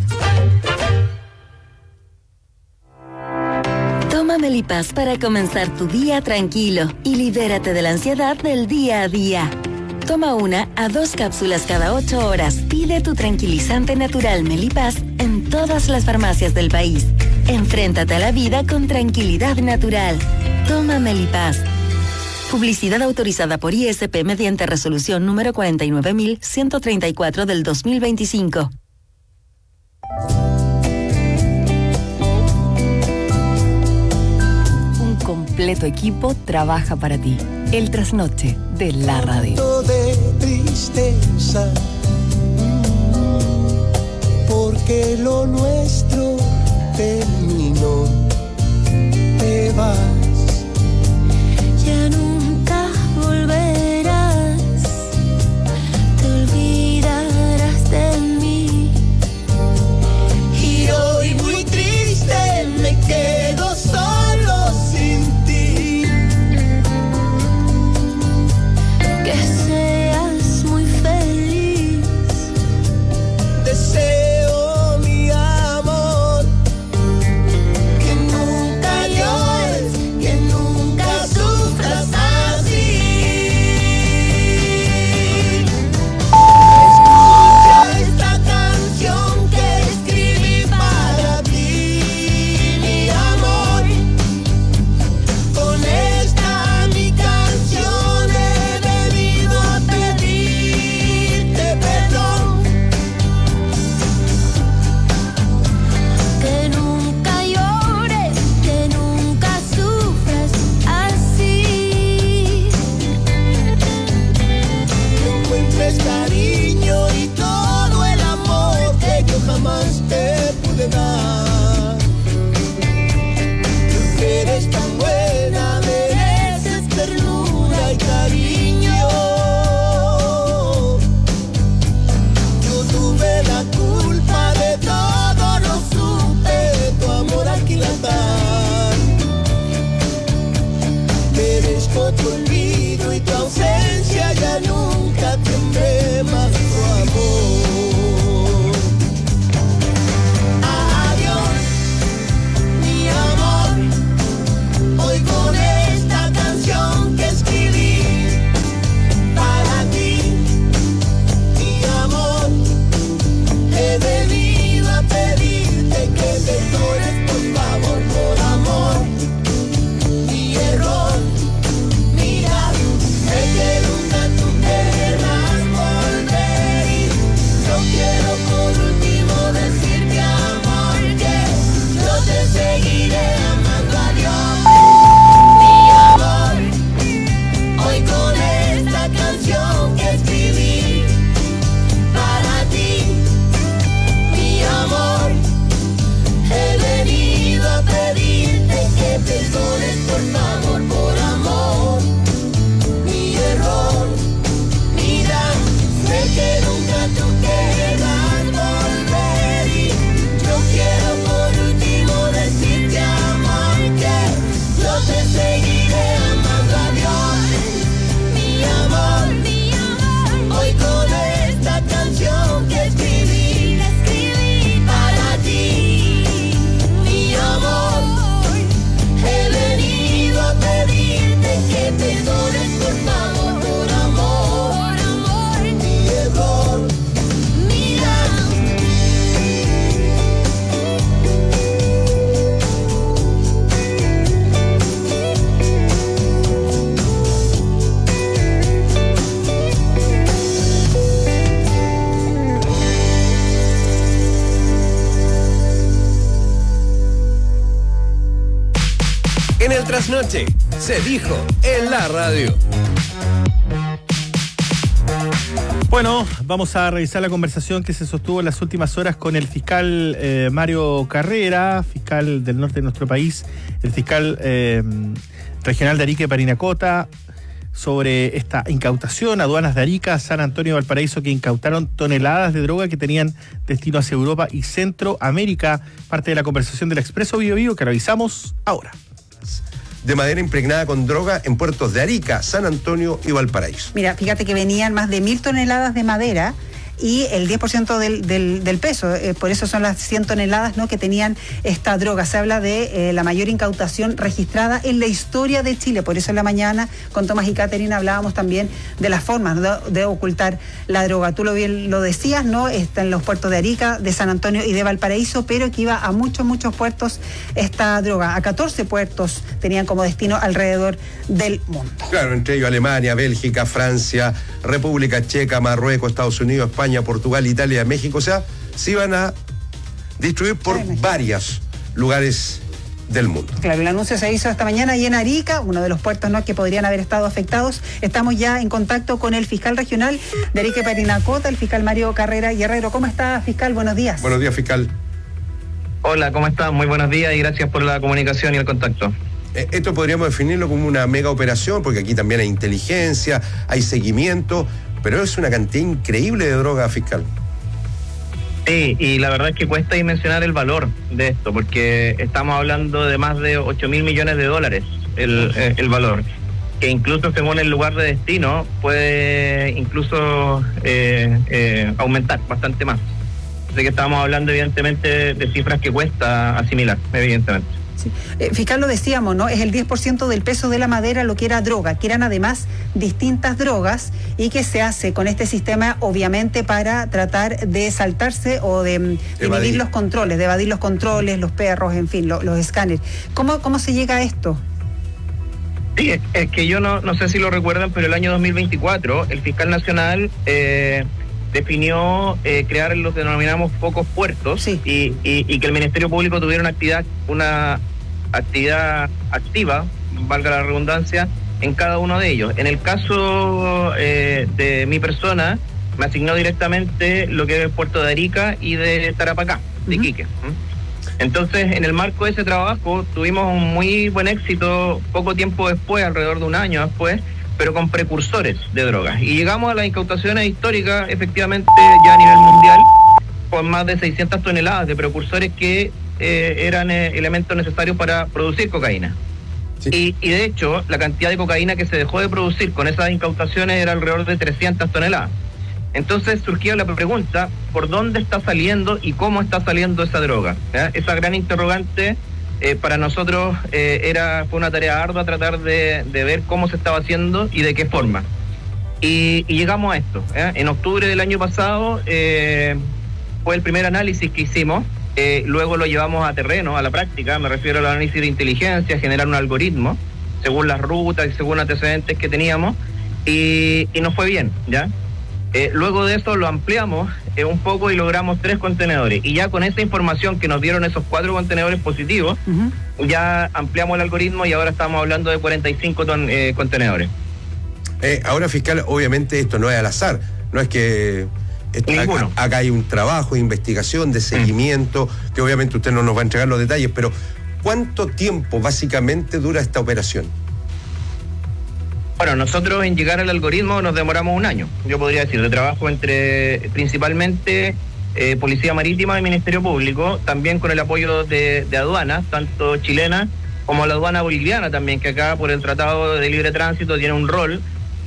Toma Melipaz para comenzar tu día tranquilo y libérate de la ansiedad del día a día. Toma 1 a 2 cápsulas cada 8 horas. Pide tu tranquilizante natural Melipaz en todas las farmacias del país. Enfréntate a la vida con tranquilidad natural. Toma Melipaz. Publicidad autorizada por ISP mediante resolución número 49.134 del 2025. Completo equipo trabaja para ti. El Trasnoche de la Radio. De tristeza, porque lo nuestro terminó. Te vas, ya nunca volverás. Te olvidarás de mí. Y hoy muy triste me quedo solo. Que seas muy feliz. Deseo, mi amor, el trasnoche se dijo en la radio. Bueno, vamos a revisar la conversación que se sostuvo en las últimas horas con el fiscal Mario Carrera, fiscal del norte de nuestro país, el fiscal regional de Arica y Parinacota, sobre esta incautación. Aduanas de Arica, San Antonio y Valparaíso, que incautaron toneladas de droga que tenían destino hacia Europa y Centroamérica. Parte de la conversación del Expreso Bio Bio que revisamos ahora. De madera impregnada con droga en puertos de Arica, San Antonio y Valparaíso. Mira, fíjate que venían más de 1.000 toneladas de madera y el 10% del peso, por eso son las 100 toneladas, ¿no?, que tenían esta droga. Se habla de la mayor incautación registrada en la historia de Chile. Por eso en la mañana con Tomás y Caterina hablábamos también de las formas de ocultar la droga. Tú lo decías, ¿no? Está en los puertos de Arica, de San Antonio y de Valparaíso, pero que iba a muchos puertos esta droga. A 14 puertos tenían como destino alrededor del mundo. Claro, entre ellos Alemania, Bélgica, Francia, República Checa, Marruecos, Estados Unidos, España, Portugal, Italia, México. O sea, se iban a distribuir por varios lugares del mundo. Claro, el anuncio se hizo esta mañana y en Arica, uno de los puertos, ¿no?, que podrían haber estado afectados. Estamos ya en contacto con el fiscal regional de Arica y Parinacota, el fiscal Mario Carrera Guerrero. ¿Cómo está, fiscal? Buenos días. Buenos días, fiscal. Hola, ¿cómo están? Muy buenos días y gracias por la comunicación y el contacto. Esto podríamos definirlo como una mega operación, porque aquí también hay inteligencia, hay seguimiento, pero es una cantidad increíble de droga, fiscal. Sí, y la verdad es que cuesta dimensionar el valor de esto, porque estamos hablando de más de 8.000 millones de dólares el valor, que incluso según el lugar de destino puede incluso aumentar bastante más. Así que estamos hablando evidentemente de cifras que cuesta asimilar, evidentemente. Sí. Fiscal, lo decíamos, ¿no? Es el 10% del peso de la madera lo que era droga, que eran además distintas drogas y que se hace con este sistema obviamente para tratar de saltarse o de evadir los controles, de evadir los controles, los perros, en fin, los escáneres. ¿Cómo se llega a esto? Sí, es que yo no sé si lo recuerdan, pero el año 2024 el fiscal nacional definió crear lo que denominamos focos puertos, sí, y que el Ministerio Público tuviera una actividad activa, valga la redundancia, en cada uno de ellos. En el caso de mi persona, me asignó directamente lo que es el puerto de Arica y de Tarapacá, de Iquique. Entonces, en el marco de ese trabajo, tuvimos un muy buen éxito poco tiempo después, alrededor de un año después, pero con precursores de drogas. Y llegamos a las incautaciones históricas, efectivamente, ya a nivel mundial, con más de 600 toneladas de precursores que eran elementos necesarios para producir cocaína. Sí. Y de hecho, la cantidad de cocaína que se dejó de producir con esas incautaciones era alrededor de 300 toneladas. Entonces surgía la pregunta, ¿por dónde está saliendo y cómo está saliendo esa droga? ¿Ya? Esa gran interrogante para nosotros fue una tarea ardua tratar de ver cómo se estaba haciendo y de qué forma. Y llegamos a esto. En octubre del año pasado fue el primer análisis que hicimos. Luego lo llevamos a terreno, a la práctica, me refiero al análisis de inteligencia, generar un algoritmo según las rutas y según antecedentes que teníamos, y nos fue bien, ¿ya? Luego de eso lo ampliamos un poco y logramos 3 contenedores, y ya con esa información que nos dieron esos 4 contenedores positivos, ya ampliamos el algoritmo y ahora estamos hablando de 45 contenedores. Ahora, fiscal, obviamente esto no es al azar, no es que... Acá hay un trabajo de investigación, de seguimiento, que obviamente usted no nos va a entregar los detalles, pero ¿cuánto tiempo básicamente dura esta operación? Bueno, nosotros en llegar al algoritmo nos demoramos un año, yo podría decir, de trabajo entre principalmente Policía Marítima y Ministerio Público, también con el apoyo de aduanas, tanto chilena como la aduana boliviana también, que acá por el Tratado de Libre Tránsito tiene un rol.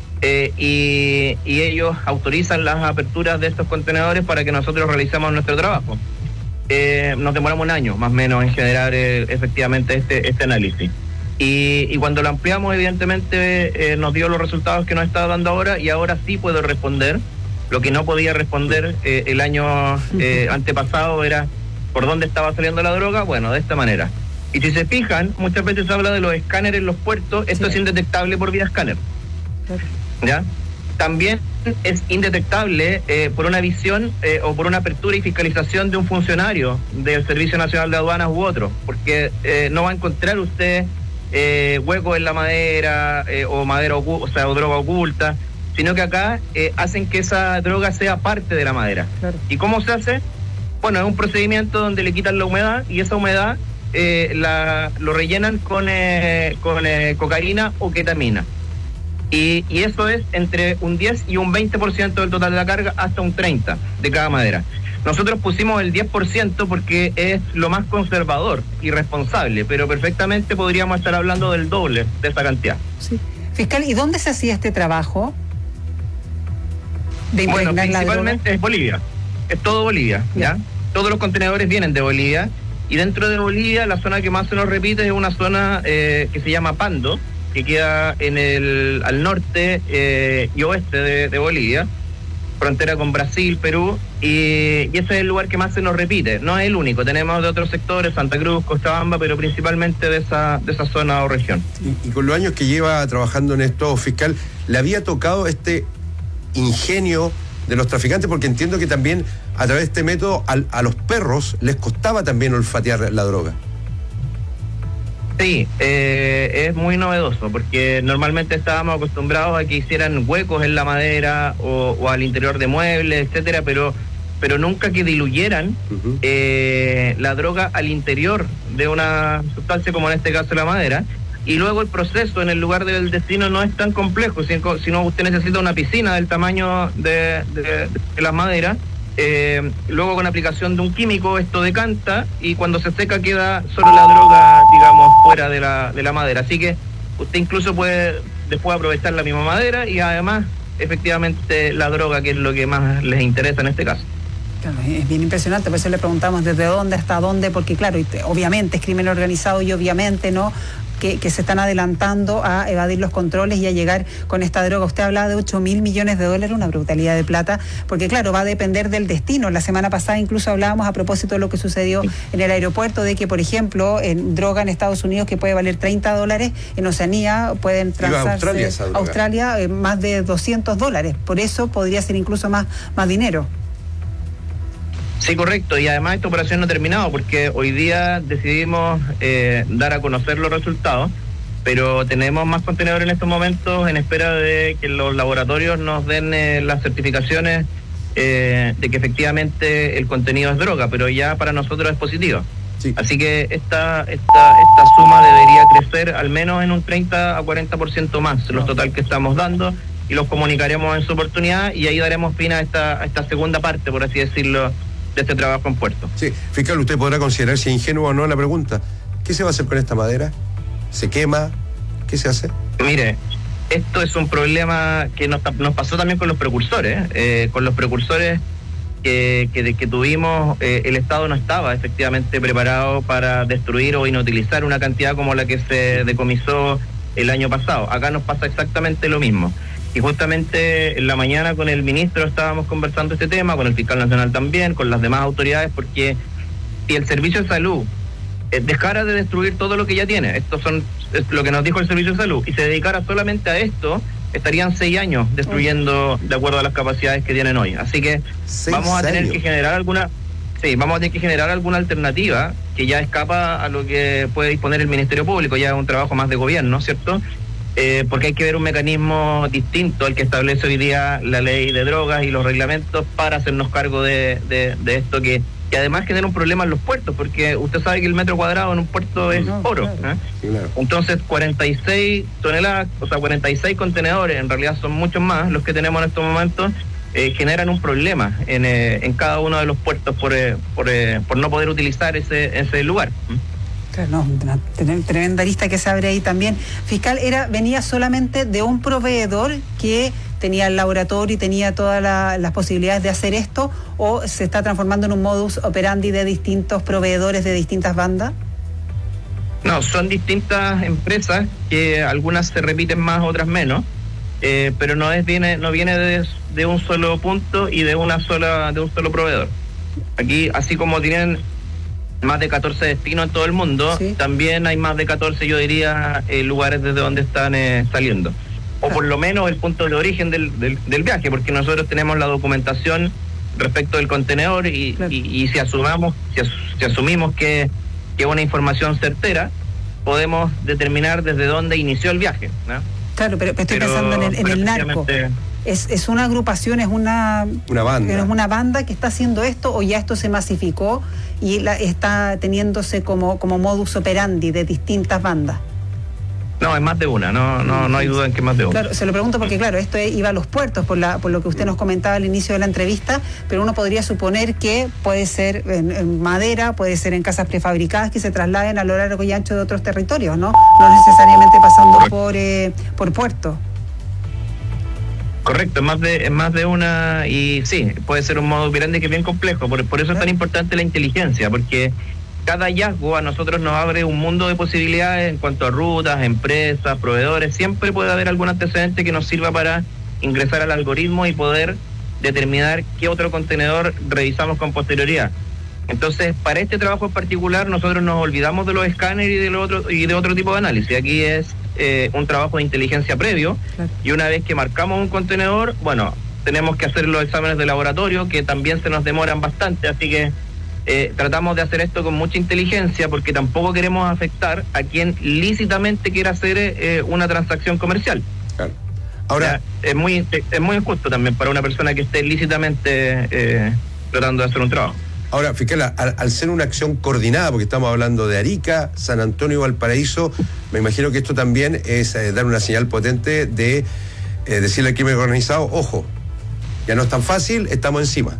Y ellos autorizan las aperturas de estos contenedores para que nosotros realicemos nuestro trabajo. Nos demoramos un año más o menos en generar efectivamente este análisis, y cuando lo ampliamos evidentemente nos dio los resultados que nos está dando ahora, y ahora sí puedo responder lo que no podía responder el año antepasado, era por dónde estaba saliendo la droga. Bueno, de esta manera. Y si se fijan, muchas veces se habla de los escáneres en los puertos. Esto es indetectable por vía escáner, ¿ya? También es indetectable por una visión o por una apertura y fiscalización de un funcionario del Servicio Nacional de Aduanas u otro, porque no va a encontrar usted huecos en la madera o madera o droga oculta, sino que acá hacen que esa droga sea parte de la madera. Claro. ¿Y cómo se hace? Bueno, es un procedimiento donde le quitan la humedad y esa humedad lo rellenan con cocaína o ketamina. Y eso es entre un 10 y un 20% del total de la carga, hasta un 30% de cada madera. Nosotros pusimos el 10% porque es lo más conservador y responsable, pero perfectamente podríamos estar hablando del doble de esa cantidad. Sí. Fiscal, ¿y dónde se hacía este trabajo? Bueno, principalmente es Bolivia. Es todo Bolivia, ¿ya? Todos los contenedores vienen de Bolivia, y dentro de Bolivia la zona que más se nos repite es una zona que se llama Pando, que queda al norte y oeste de Bolivia, frontera con Brasil, Perú, y ese es el lugar que más se nos repite. No es el único, tenemos de otros sectores, Santa Cruz, Cochabamba, pero principalmente de esa zona o región. Y con los años que lleva trabajando en esto, fiscal, ¿le había tocado este ingenio de los traficantes? Porque entiendo que también a través de este método a los perros les costaba también olfatear la droga. Sí, es muy novedoso, porque normalmente estábamos acostumbrados a que hicieran huecos en la madera o al interior de muebles, etcétera, pero nunca que diluyeran la droga al interior de una sustancia, como en este caso la madera. Y luego el proceso en el lugar del destino no es tan complejo, sino usted necesita una piscina del tamaño de las maderas. Luego con aplicación de un químico esto decanta, y cuando se seca queda solo la droga, digamos, fuera de la madera. Así que usted incluso puede después aprovechar la misma madera y además efectivamente la droga, que es lo que más les interesa en este caso. Claro, es bien impresionante, por eso le preguntamos desde dónde hasta dónde, porque claro, obviamente es crimen organizado y obviamente no que se están adelantando a evadir los controles y a llegar con esta droga. Usted hablaba de 8.000 millones de dólares, una brutalidad de plata, porque claro, va a depender del destino. La semana pasada incluso hablábamos a propósito de lo que sucedió en el aeropuerto, de que por ejemplo en droga en Estados Unidos que puede valer $30, en Oceanía pueden transarse Australia más de $200, por eso podría ser incluso más dinero. Sí, correcto, y además esta operación no ha terminado, porque hoy día decidimos dar a conocer los resultados, pero tenemos más contenedores en estos momentos en espera de que los laboratorios nos den las certificaciones de que efectivamente el contenido es droga, pero ya para nosotros es positivo. Sí. Así que esta suma debería crecer al menos en un 30 a 40% más, los total que estamos dando, y los comunicaremos en su oportunidad, y ahí daremos fin a esta segunda parte, por así decirlo, de este trabajo en puerto. Sí, fiscal, usted podrá considerar si es ingenuo o no la pregunta. ¿Qué se va a hacer con esta madera? ¿Se quema? ¿Qué se hace? Mire, esto es un problema que nos pasó también con los precursores. Con los precursores que tuvimos, el Estado no estaba efectivamente preparado para destruir o inutilizar una cantidad como la que se decomisó el año pasado. Acá nos pasa exactamente lo mismo. Y justamente en la mañana con el ministro estábamos conversando este tema, con el fiscal nacional también, con las demás autoridades, porque si el Servicio de Salud dejara de destruir todo lo que ya tiene, es lo que nos dijo el Servicio de Salud, y se dedicara solamente a esto, estarían 6 años destruyendo de acuerdo a las capacidades que tienen hoy. Así que vamos a tener que generar alguna alternativa que ya escapa a lo que puede disponer el Ministerio Público. Ya es un trabajo más de gobierno, ¿cierto? Porque hay que ver un mecanismo distinto al que establece hoy día la ley de drogas y los reglamentos para hacernos cargo de esto, que además genera un problema en los puertos, porque usted sabe que el metro cuadrado en un puerto es oro. Claro. Sí, claro. Entonces 46 toneladas, o sea 46 contenedores, en realidad son muchos más los que tenemos en estos momentos, generan un problema en cada uno de los puertos por no poder utilizar ese lugar. No, una tremenda lista que se abre ahí también. Fiscal, venía solamente de un proveedor que tenía el laboratorio y tenía todas las posibilidades de hacer esto, o se está transformando en un modus operandi de distintos proveedores de distintas bandas? No, son distintas empresas, que algunas se repiten más, otras menos, pero no viene de un solo punto y de un solo proveedor. Aquí, así como tienen más de 14 destinos en todo el mundo, sí, también hay más de 14, yo diría, lugares desde donde están saliendo. O por lo menos el punto de origen del viaje, porque nosotros tenemos la documentación respecto del contenedor y si asumimos que es una información certera, podemos determinar desde dónde inició el viaje, ¿no? Claro, pero estoy pensando en el narco. ¿Es una agrupación, es una banda? ¿Es una banda que está haciendo esto o ya esto se masificó y está teniéndose como modus operandi de distintas bandas? No, es más de una, no hay duda en que es más de una. Claro, se lo pregunto porque, claro, esto iba a los puertos por lo que usted nos comentaba al inicio de la entrevista, pero uno podría suponer que puede ser en madera, puede ser en casas prefabricadas que se trasladen a lo largo y ancho de otros territorios, ¿no? No necesariamente pasando por puerto. Correcto, es más de una, y sí, puede ser un modo operandi que es bien complejo, por eso es tan importante la inteligencia, porque cada hallazgo a nosotros nos abre un mundo de posibilidades en cuanto a rutas, empresas, proveedores. Siempre puede haber algún antecedente que nos sirva para ingresar al algoritmo y poder determinar qué otro contenedor revisamos con posterioridad. Entonces, para este trabajo en particular, nosotros nos olvidamos de los escáneres y de otro tipo de análisis. Aquí es un trabajo de inteligencia previo, claro. Y una vez que marcamos un contenedor, bueno, tenemos que hacer los exámenes de laboratorio, que también se nos demoran bastante, así que tratamos de hacer esto con mucha inteligencia porque tampoco queremos afectar a quien lícitamente quiera hacer una transacción comercial. Claro. Ahora, o sea, es muy injusto también para una persona que esté lícitamente tratando de hacer un trabajo. Ahora, fiscal, al ser una acción coordinada, porque estamos hablando de Arica, San Antonio y Valparaíso, me imagino que esto también es dar una señal potente de decirle al crimen organizado, ojo, ya no es tan fácil, estamos encima.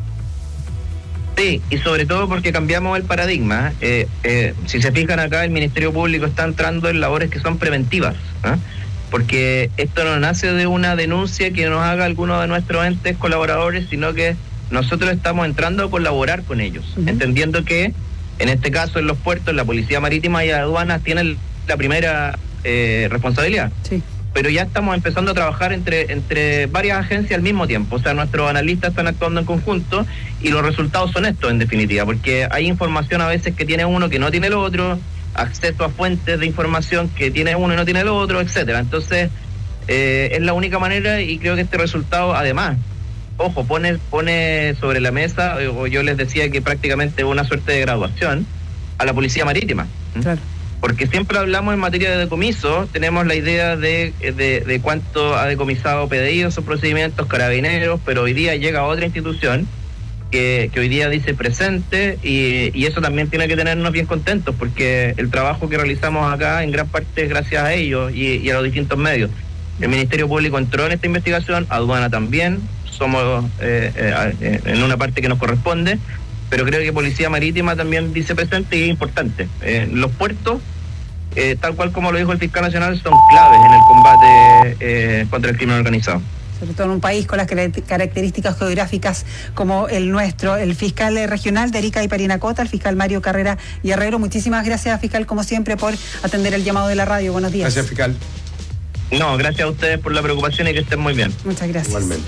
Sí, y sobre todo porque cambiamos el paradigma. Si se fijan acá, el Ministerio Público está entrando en labores que son preventivas, ¿eh? Porque esto no nace de una denuncia que nos haga alguno de nuestros entes colaboradores, sino que nosotros estamos entrando a colaborar con ellos, entendiendo que, en este caso, en los puertos, la Policía Marítima y Aduanas tienen la primera responsabilidad. Sí. Pero ya estamos empezando a trabajar entre varias agencias al mismo tiempo. O sea, nuestros analistas están actuando en conjunto y los resultados son estos, en definitiva, porque hay información a veces que tiene uno que no tiene el otro, acceso a fuentes de información que tiene uno y no tiene el otro, etcétera. Entonces, es la única manera, y creo que este resultado, además, ojo, pone sobre la mesa, o yo les decía que prácticamente una suerte de graduación a la Policía Marítima. Claro. Porque siempre hablamos en materia de decomiso, tenemos la idea de cuánto ha decomisado PDI en sus procedimientos, Carabineros, pero hoy día llega otra institución que hoy día dice presente, y eso también tiene que tenernos bien contentos, porque el trabajo que realizamos acá en gran parte es gracias a ellos y a los distintos medios. El Ministerio Público entró en esta investigación, Aduana también, somos en una parte que nos corresponde, pero creo que Policía Marítima también dice presente y es importante. Los puertos, tal cual como lo dijo el fiscal nacional, son claves en el combate contra el crimen organizado. Sobre todo en un país con las características geográficas como el nuestro. El fiscal regional de Arica y Parinacota, el fiscal Mario Carrera y Herrero, muchísimas gracias, fiscal, como siempre, por atender el llamado de la radio. Buenos días. Gracias, fiscal. No, gracias a ustedes por la preocupación y que estén muy bien. Muchas gracias. Igualmente.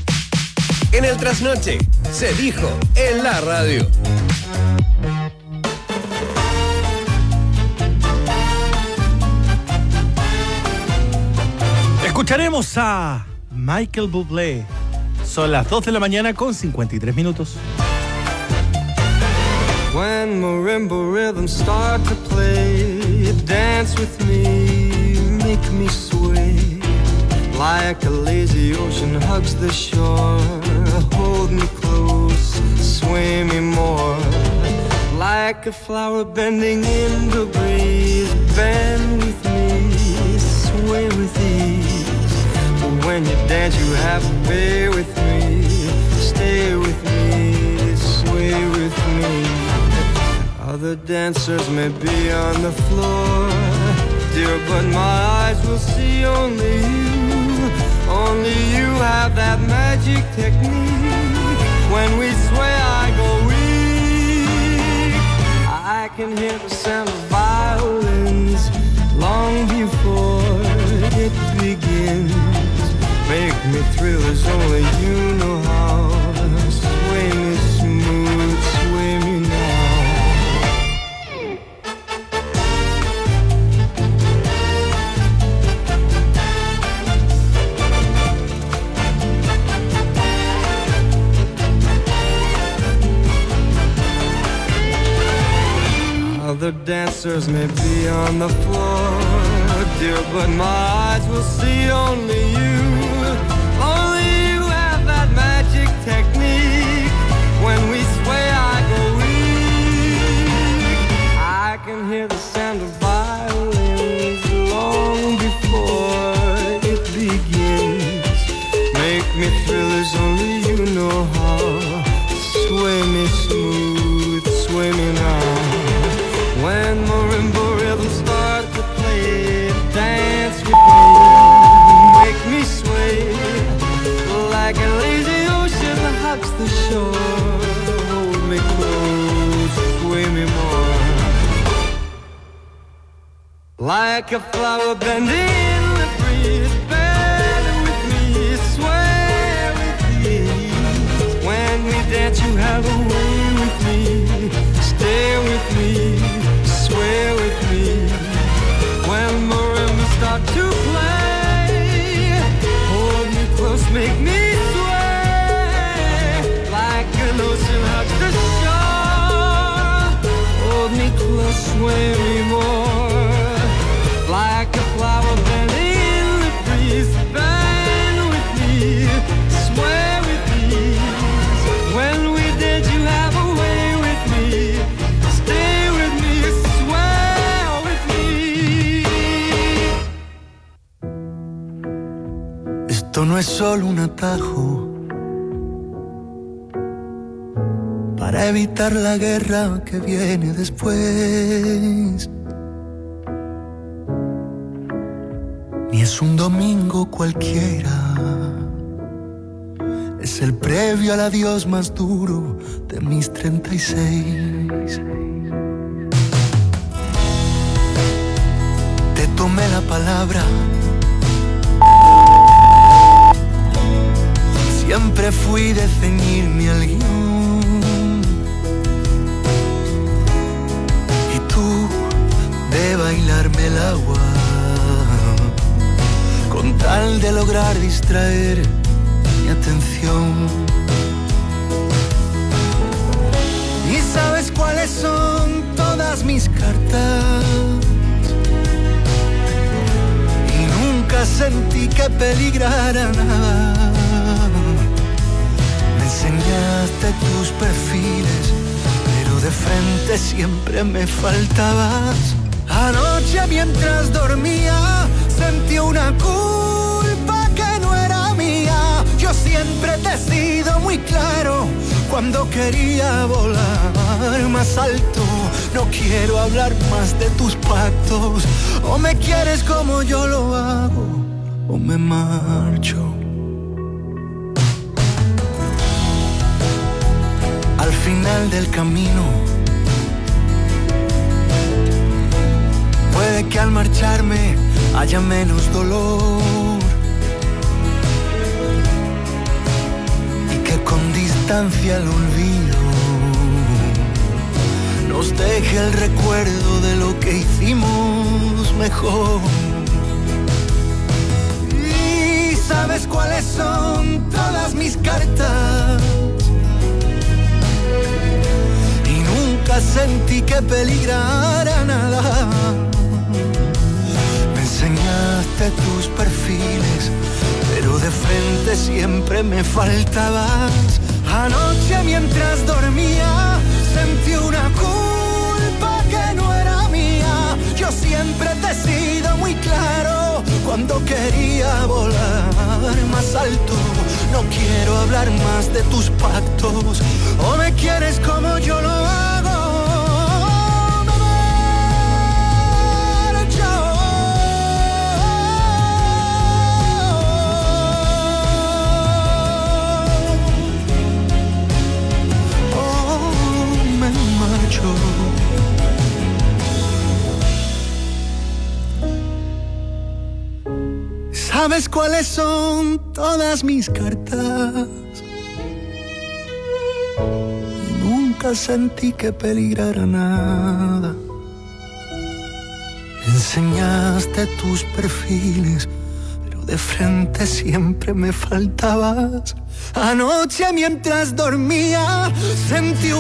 En el trasnoche se dijo en la radio. Escucharemos a Michael Bublé. Son las 2 de la mañana con 53 minutos. When marimba rhythms start to play, dance with me, make me sway. Like a lazy ocean hugs the shore, hold me close, sway me more. Like a flower bending in the breeze, bend with me, sway with ease. When you dance you have to pay with me, stay with me, sway with me. Other dancers may be on the floor, dear, but my eyes will see only you. Only you have that magic technique. When we sway I go weak. I can hear the sound of violins long before it begins. Make me thrill as only you know how. Sway me smooth, sway me now. other dancers may be on the floor, dear, but my eyes will see only you. Only you have that magic technique. When we sway, I go weak. I can hear the sound of violins long before it begins. Make me thrill as only you know how. Sway me smooth, sway me now. When marimba rhythms start to play, dance with me, make me sway. Like a lazy ocean hugs the shore. Hold me close, sway me more. Like a flower bending in the breeze, bend with me, sway with me. When we dance, you have a way with me. Stay with me, sway with me. When marimbas start to play, hold me close, make me sway. Like an ocean hugs the shore. Hold me close, sway me more. Like a flower bending in the breeze, bend with me, sway with me. When we dance, you have a way with me. Stay with me, sway with me. Esto no es solo un atajo para evitar la guerra que viene después. Ni es un domingo cualquiera. Es el previo al adiós más duro de mis 36. Te tomé la palabra. Siempre fui de ceñirme al guión. Y tú de bailarme el agua, con tal de lograr distraer mi atención. ¿Y sabes cuáles son todas mis cartas? Y nunca sentí que peligrara nada. Me enseñaste tus perfiles, pero de frente siempre me faltabas. Anoche mientras dormía sentí una culpa que no era mía. Yo siempre te he sido muy claro cuando quería volar más alto. No quiero hablar más de tus pactos. O me quieres como yo lo hago, o me marcho. Al final del camino, puede que al marcharme haya menos dolor y que con distancia el olvido nos deje el recuerdo de lo que hicimos mejor. Y sabes cuáles son todas mis cartas. Y nunca sentí que peligrara nada. Me enseñaste tus perfiles, pero de frente siempre me faltabas. Anoche mientras dormía sentí una culpa que no era mía. Yo siempre te he sido muy claro cuando quería volar más alto. No quiero hablar más de tus pactos. O me quieres como yo lo hago. ¿Sabes cuáles son todas mis cartas? Y nunca sentí que peligrara nada. Enseñaste tus perfiles, pero de frente siempre me faltabas. Anoche mientras dormía sentí